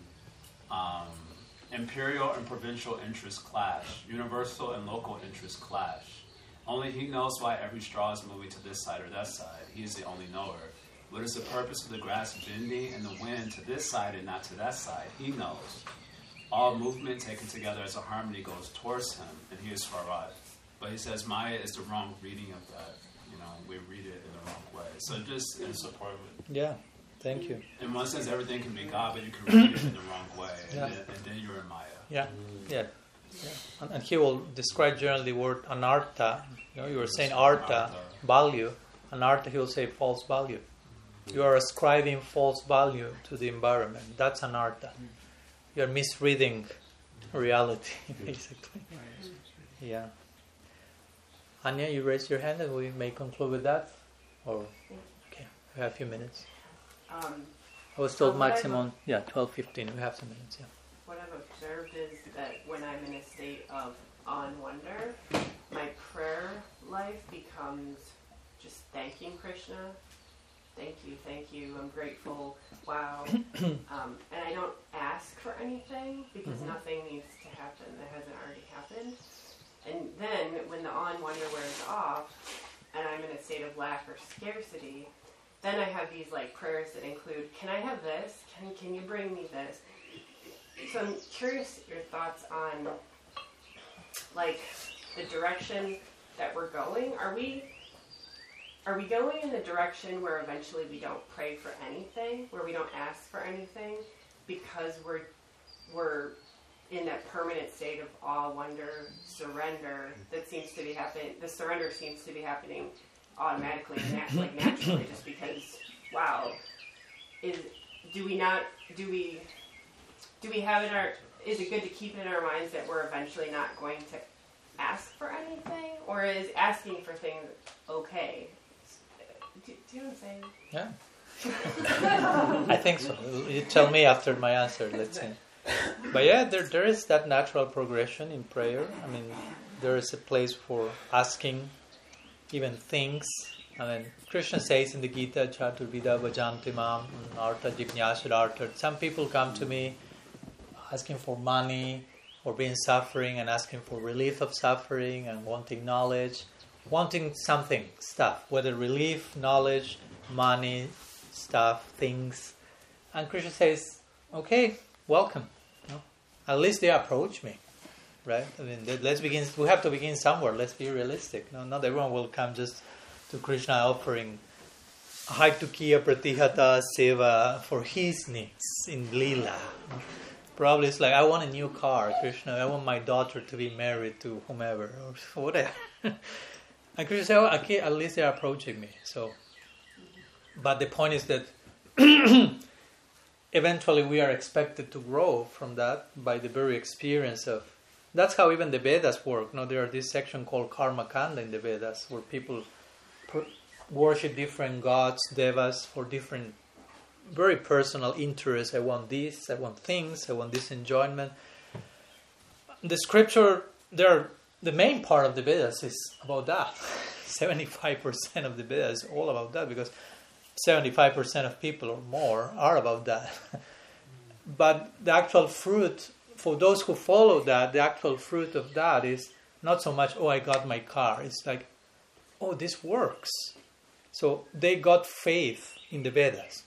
Mm. Um... Imperial and provincial interests clash. Universal and local interests clash. Only he knows why every straw is moving to this side or that side. He is the only knower. What is the purpose of the grass bending and the wind to this side and not to that side? He knows. All movement taken together as a harmony goes towards him, and he is Swarat. But he says Maya is the wrong reading of that. You know, we read it in the wrong way. So just in support of it. Yeah. Thank you. In one sense, everything can be God, but you can read it in the wrong way, and, yeah. then, and then you're in Maya. Yeah, yeah. yeah. And, and he will describe generally the word anartha. You know, you were saying artha, value. Anartha, he will say false value. You are ascribing false value to the environment. That's anartha. You are misreading reality, basically. Yeah. Anya, you raised your hand, and we may conclude with that, or okay, we have a few minutes. Um, I was told so maximum, yeah, twelve, fifteen. We have some minutes, yeah. What I've observed is that when I'm in a state of awe and wonder, my prayer life becomes just thanking Krishna. Thank you, thank you, I'm grateful, wow. um, and I don't ask ask for anything because mm-hmm. nothing needs to happen that hasn't already happened. And then when the awe and wonder wears off and I'm in a state of lack or scarcity, then I have these like prayers that include, can I have this? Can can you bring me this? So I'm curious your thoughts on like the direction that we're going. Are we are we going in the direction where eventually we don't pray for anything, where we don't ask for anything because we're we're in that permanent state of awe, wonder, surrender that seems to be happening. The surrender seems to be happening automatically and nat- like naturally, just because. Wow, is do we not do we do we have in our? Is it good to keep it in our minds that we're eventually not going to ask for anything, or is asking for things okay? Do, do you know what I'm saying? Yeah, I think so. You tell me after my answer. Let's see. But yeah, there there is that natural progression in prayer. I mean, there is a place for asking even things. And then Krishna says in the Gita, Chaturvida Vajanti Mam, Artha Jignyasura Artha. Some people come to me asking for money or being suffering and asking for relief of suffering and wanting knowledge, wanting something, stuff, whether relief, knowledge, money, stuff, things. And Krishna says, okay, welcome. You know, at least they approach me, right? I mean, let's begin. We have to begin somewhere. Let's be realistic. No, not everyone will come just to Krishna offering Haitukiya Pratihata Seva for his needs in Leela. Probably it's like, I want a new car, Krishna. I want my daughter to be married to whomever or whatever. And Krishna said, oh, okay, at least they're approaching me. So, but the point is that eventually we are expected to grow from that by the very experience of. That's how even the Vedas work. No, there are this section called Karma Kanda in the Vedas where people worship different gods, devas, for different very personal interests. I want this, I want things, I want this enjoyment. The scripture, there, the main part of the Vedas is about that. seventy-five percent of the Vedas is all about that because seventy-five percent of people or more are about that. But the actual fruit, for those who follow that, the actual fruit of that is not so much, oh, I got my car. It's like, oh, this works. So they got faith in the Vedas.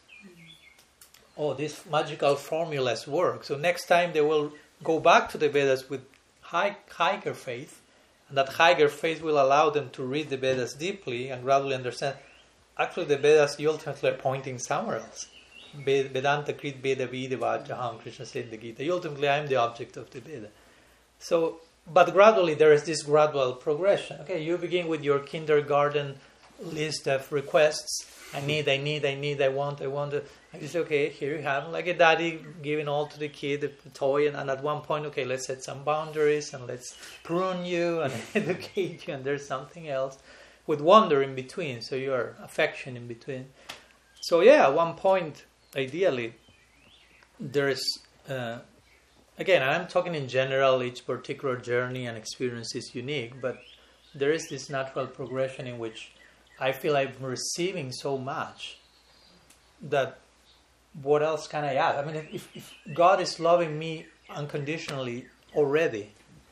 Oh, these magical formulas work. So next time they will go back to the Vedas with high, higher faith. And that higher faith will allow them to read the Vedas deeply and gradually understand. Actually, the Vedas ultimately are pointing somewhere else. Vedanta Krit Veda Vida Vajaham, Krishna said in the Gita. Ultimately, I am the object of the Veda. So, but gradually there is this gradual progression. Okay, you begin with your kindergarten list of requests. I need, I need, I need, I want, I want. And you say, okay, here you have, like a daddy giving all to the kid, a toy, and, and at one point, okay, let's set some boundaries and let's prune you and educate you, and there's something else with wonder in between, so your affection in between. So yeah, at one point, ideally, there's, uh, again, I'm talking in general, each particular journey and experience is unique, but there is this natural progression in which I feel I'm receiving so much that what else can I add? I mean, if, if God is loving me unconditionally already,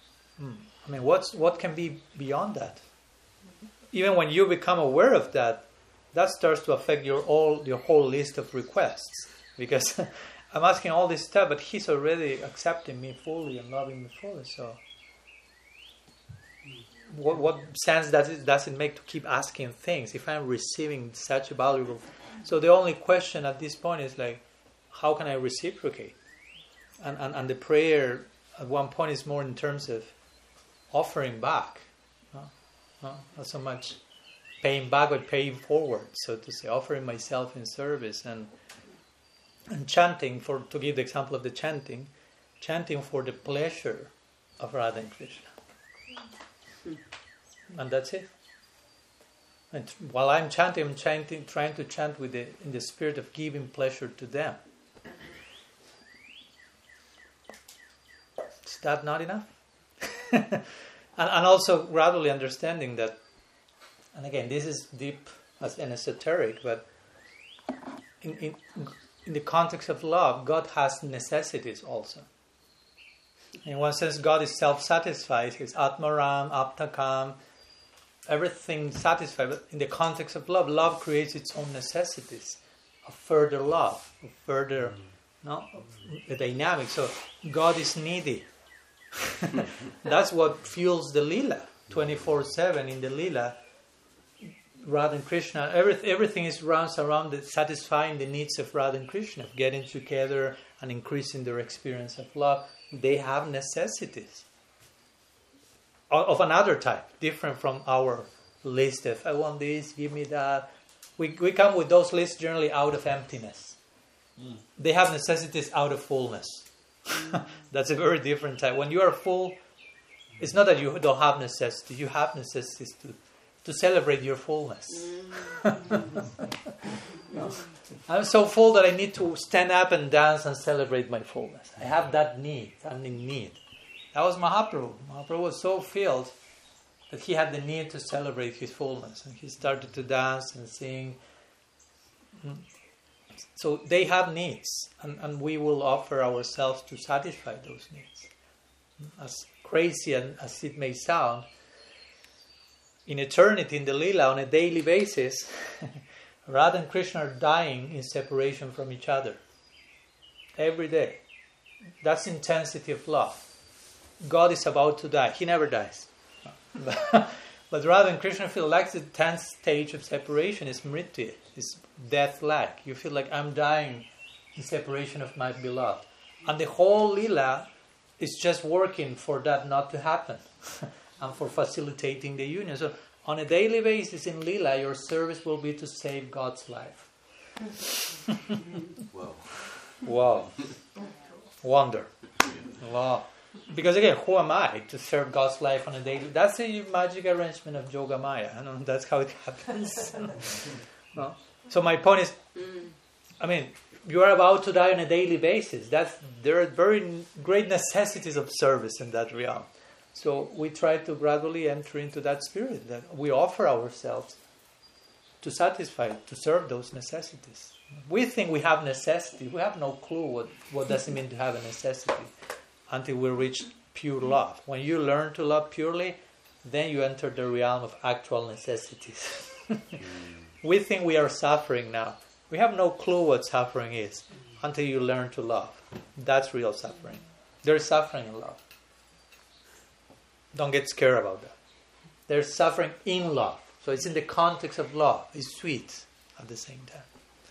I mean, what's what can be beyond that? Even when you become aware of that, that starts to affect your all your whole list of requests, because I'm asking all this stuff, but He's already accepting me fully and loving me fully. So, what what sense does it does it make to keep asking things if I'm receiving such a valuable? So the only question at this point is like, how can I reciprocate? And and, and the prayer at one point is more in terms of offering back, no? No? Not so much paying back, but paying forward, so to say, offering myself in service and and chanting, for to give the example of the chanting, chanting for the pleasure of Radha and Krishna. And that's it. And while I'm chanting, I'm chanting, trying to chant with the in the spirit of giving pleasure to them. Is that not enough? and, and also gradually understanding that, and again, this is deep as an esoteric, but in, in in the context of love, God has necessities also. In one sense, God is self-satisfied. He's Atmaram, Aptakam, everything satisfied. But in the context of love, love creates its own necessities of further love, of further, no, the dynamic. So God is needy. That's what fuels the lila, twenty-four seven in the lila. Radha and Krishna, every, everything is runs around the, satisfying the needs of Radha and Krishna, of getting together and increasing their experience of love. They have necessities of, of another type, different from our list of, I want this, give me that. We, we come with those lists generally out of emptiness. Mm. They have necessities out of fullness. That's a very different type. When you are full, it's not that you don't have necessities, you have necessities to to celebrate your fullness. No. I'm so full that I need to stand up and dance and celebrate my fullness. I have that need. I'm in need. That was Mahaprabhu. Mahaprabhu was so filled that he had the need to celebrate his fullness. And he started to dance and sing. So they have needs. And, and we will offer ourselves to satisfy those needs. As crazy as it may sound, in eternity, in the Lila, on a daily basis, Radha and Krishna are dying in separation from each other. Every day. That's intensity of love. God is about to die. He never dies. But Radha and Krishna feel like the tenth stage of separation is mrityu, is death-like. You feel like I'm dying in separation of my beloved. And the whole Lila is just working for that not to happen. And for facilitating the union. So on a daily basis in Lila, your service will be to save God's life. Whoa. Wow. Wonder. Wow. Because again, who am I to serve God's life on a daily? That's a magic arrangement of Yoga Maya. I know that's how it happens. No? So my point is, I mean, you are about to die on a daily basis. That's, there are very great necessities of service in that realm. So we try to gradually enter into that spirit, that we offer ourselves to satisfy, to serve those necessities. We think we have necessity. We have no clue what, what does it mean to have a necessity until we reach pure love. When you learn to love purely, then you enter the realm of actual necessities. We think we are suffering now. We have no clue what suffering is until you learn to love. That's real suffering. There is suffering in love. Don't get scared about that. There's suffering in love. So it's in the context of love. It's sweet at the same time.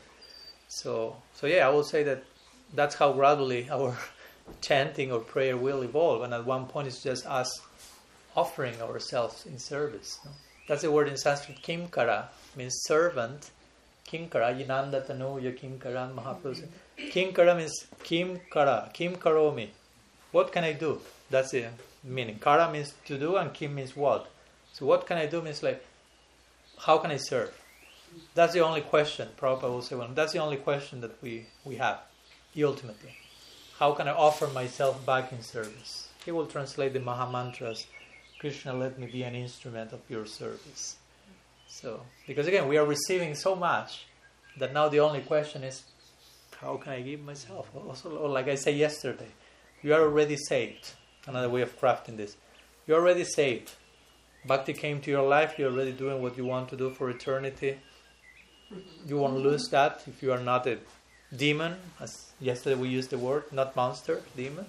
So, so yeah, I will say that that's how gradually our chanting or prayer will evolve. And at one point it's just us offering ourselves in service. No? That's the word in Sanskrit, kimkara, means servant. Kinkara, yinanda tanuya kimkara, Mahaprabhu. Kinkara means kimkara, kim karomi. What can I do? That's the meaning. Kara means to do and kim means what. So what can I do means like, how can I serve? That's the only question, Prabhupada will say, well, that's the only question that we, we have, ultimately. How can I offer myself back in service? He will translate the Maha Mantras, Krishna, let me be an instrument of your service. So, because again, we are receiving so much that now the only question is, how can I give myself? Also, or like I said yesterday, you are already saved. Another way of crafting this. You're already saved. Bhakti came to your life, you're already doing what you want to do for eternity. You won't lose that if you are not a demon, as yesterday we used the word, not monster, demon.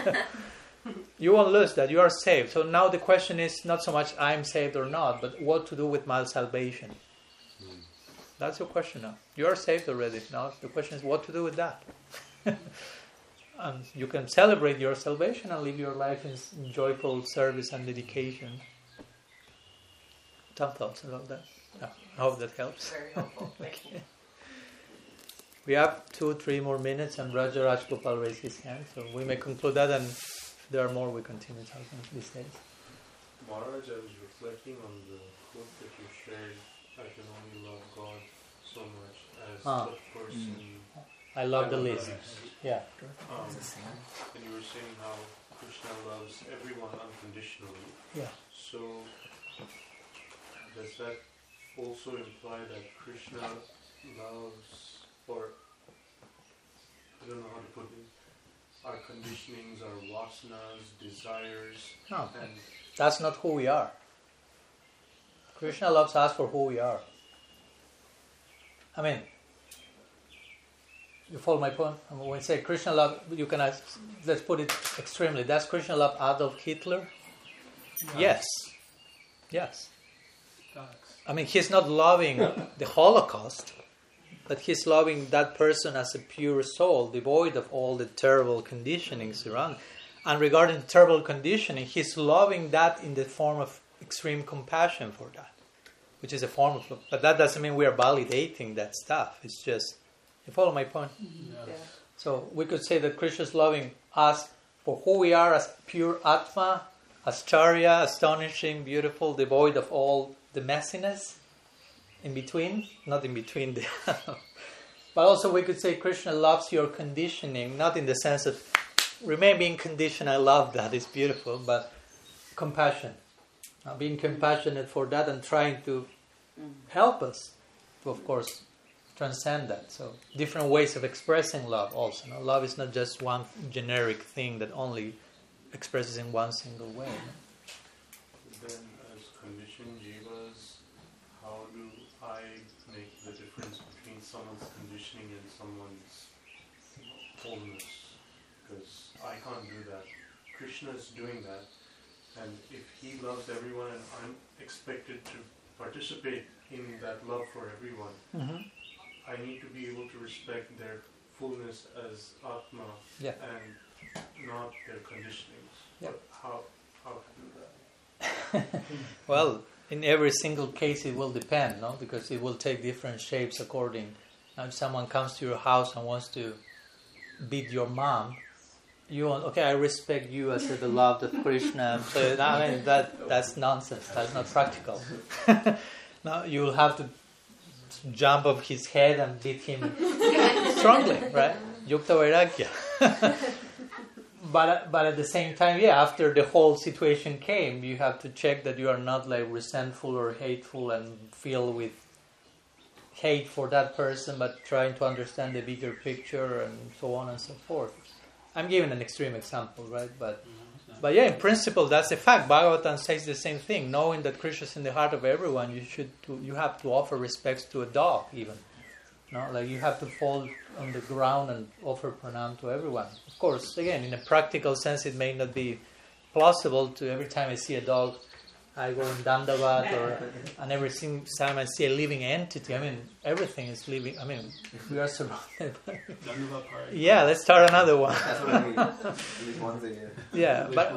You won't lose that, you are saved. So now the question is not so much I'm saved or not, but what to do with my salvation. That's your question now. You are saved already. Now the question is what to do with that. And you can celebrate your salvation and live your life in joyful service and dedication. Some thoughts about that? Yeah, I hope that helps. Very helpful. Thank you. We have two, three more minutes, and Raja Rajgopal raised his hand, so we may conclude that, and if there are more, we continue talking these days. Maharaj, I was reflecting on the quote that you shared, I can only love God so much as ah. the person. Mm. I love the list. Yeah. Um, and you were saying how Krishna loves everyone unconditionally. Yeah. So, does that also imply that Krishna loves, or I don't know how to put it, our conditionings, our vasanas, desires. No, and that's not who we are. Krishna loves us for who we are. I mean, you follow my point? I mean, when we say Krishna love, you can ask, let's put it extremely. Does Krishna love Adolf Hitler? Yes. Yes. I mean, he's not loving the Holocaust, but he's loving that person as a pure soul, devoid of all the terrible conditionings around. And regarding the terrible conditioning, he's loving that in the form of extreme compassion for that, which is a form of love. But that doesn't mean we are validating that stuff. It's just, you follow my point? Yeah. So we could say that Krishna is loving us for who we are as pure Atma, as Charya, astonishing, beautiful, devoid of all the messiness in between, not in between the but also we could say Krishna loves your conditioning, not in the sense that remain being conditioned, I love that, it's beautiful, but compassion, uh, being compassionate for that and trying to help us to, of course, transcend that. So different ways of expressing love also. No? Love is not just one generic thing that only expresses in one single way. No? Then as conditioned jivas, how do I make the difference between someone's conditioning and someone's wholeness? Because I can't do that. Krishna is doing that, and if he loves everyone and I'm expected to participate in that love for everyone, Mm-hmm. I need to be able to respect their fullness as Atma Yeah. and not their conditionings. Yeah. But how how to do that? Well, in every single case it will depend, no? Because it will take different shapes according. Now, if someone comes to your house and wants to beat your mom, you want, okay, I respect you as the beloved of Krishna. So I mean that that's nonsense. That's not practical. Now you'll have to jump off his head and beat him strongly, right? Yukta Vairagya. But but at the same time, yeah, after the whole situation came, you have to check that you are not like resentful or hateful and filled with hate for that person, but trying to understand the bigger picture and so on and so forth. I'm giving an extreme example, right? But but yeah, in principle, that's a fact. Bhagavatam says the same thing. Knowing that Krishna is in the heart of everyone, you should to, you have to offer respects to a dog, even. No, like you have to fall on the ground and offer pranam to everyone. Of course, again, in a practical sense, it may not be plausible to every time I see a dog, I go in Dandavat, or and every single time I see a living entity. I mean, everything is living. I mean, we are surrounded by. Yeah, let's start another one. That's what I mean. At least once a year. Yeah, but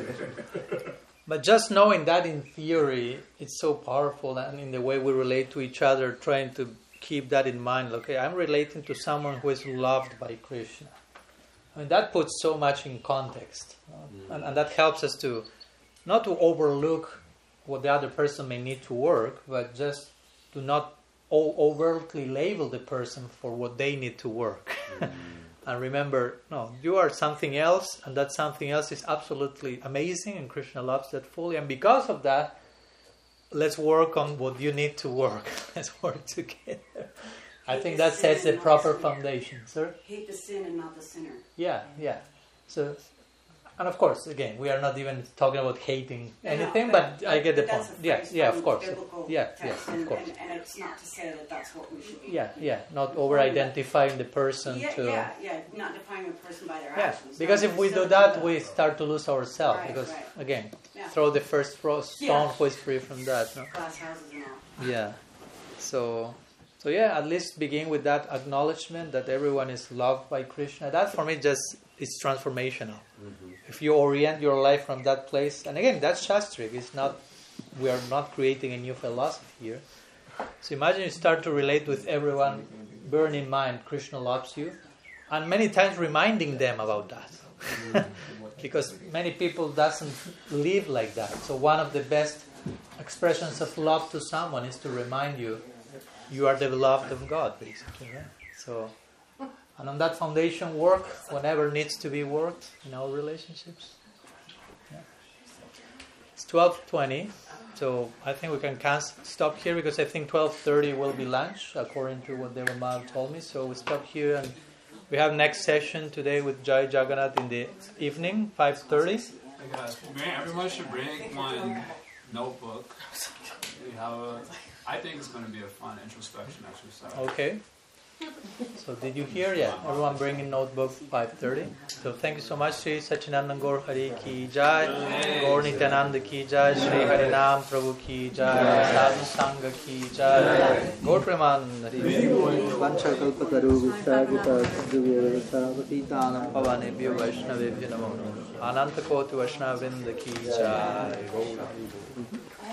but just knowing that in theory, it's so powerful, and in the way we relate to each other, trying to keep that in mind. Okay, I'm relating to someone who is loved by Krishna. I mean, that puts so much in context, uh, and, and that helps us to not to overlook what the other person may need to work, but just to not o- overtly label the person for what they need to work. Mm. And remember, no, you are something else, and that something else is absolutely amazing, and Krishna loves that fully. And because of that, let's work on what you need to work. Let's work together. I think that sets a proper foundation, sir. Hate the sin and not the sinner. Yeah, yeah. So, and of course, again, we are not even talking about hating anything, no, but, but I get the that's point. a Yeah, phrase yeah, from of course. biblical Yeah, text, yes, and, of course. And, and it's not to say that that's what we should be. Yeah, yeah. Not over-identifying the person yeah, to. Yeah, yeah. Not defining a person by their Yeah, actions. because if we do that, we start to lose ourselves. Right, because right. again, Yeah. throw the first throw stone Yeah. who is free from that. No? Glass houses and all. Yeah. So, so yeah, at least begin with that acknowledgement that everyone is loved by Krishna. That for me just is transformational. Mm-hmm. If you orient your life from that place, and again, that's Shastric. It's not, we are not creating a new philosophy here. So imagine you start to relate with everyone, bearing in mind Krishna loves you, and many times reminding them about that. Because many people doesn't live like that. So one of the best expressions of love to someone is to remind you you are the beloved of God, basically. Yeah? So, and on that foundation, work whenever needs to be worked in our relationships. Yeah. It's twelve twenty, so I think we can cast, stop here because I think twelve thirty will be lunch, according to what Devamal told me. So we stop here and We have next session today with Jai Jagannath in the evening, five thirty. Everyone should bring one notebook. We have a, I think it's going to be a fun introspection exercise. Okay. So did you hear? Yeah. Everyone bring in notebook five thirty. So thank you so much. Sri Sachinandan Gaur Hari Ki Jai. Gaur Nityananda Ki Jai. Sri Harinam Prabhu Ki Jai. Sadhu Sangha Ki Jai. Gaur Preman Hari. Vancha Kalpataru Vistagita Sindhu Savati Tanam Pavanebhyo Vaishnavebhyo Namo Namo. Ananta Koti Vaishnava Vrinda Ki Jai.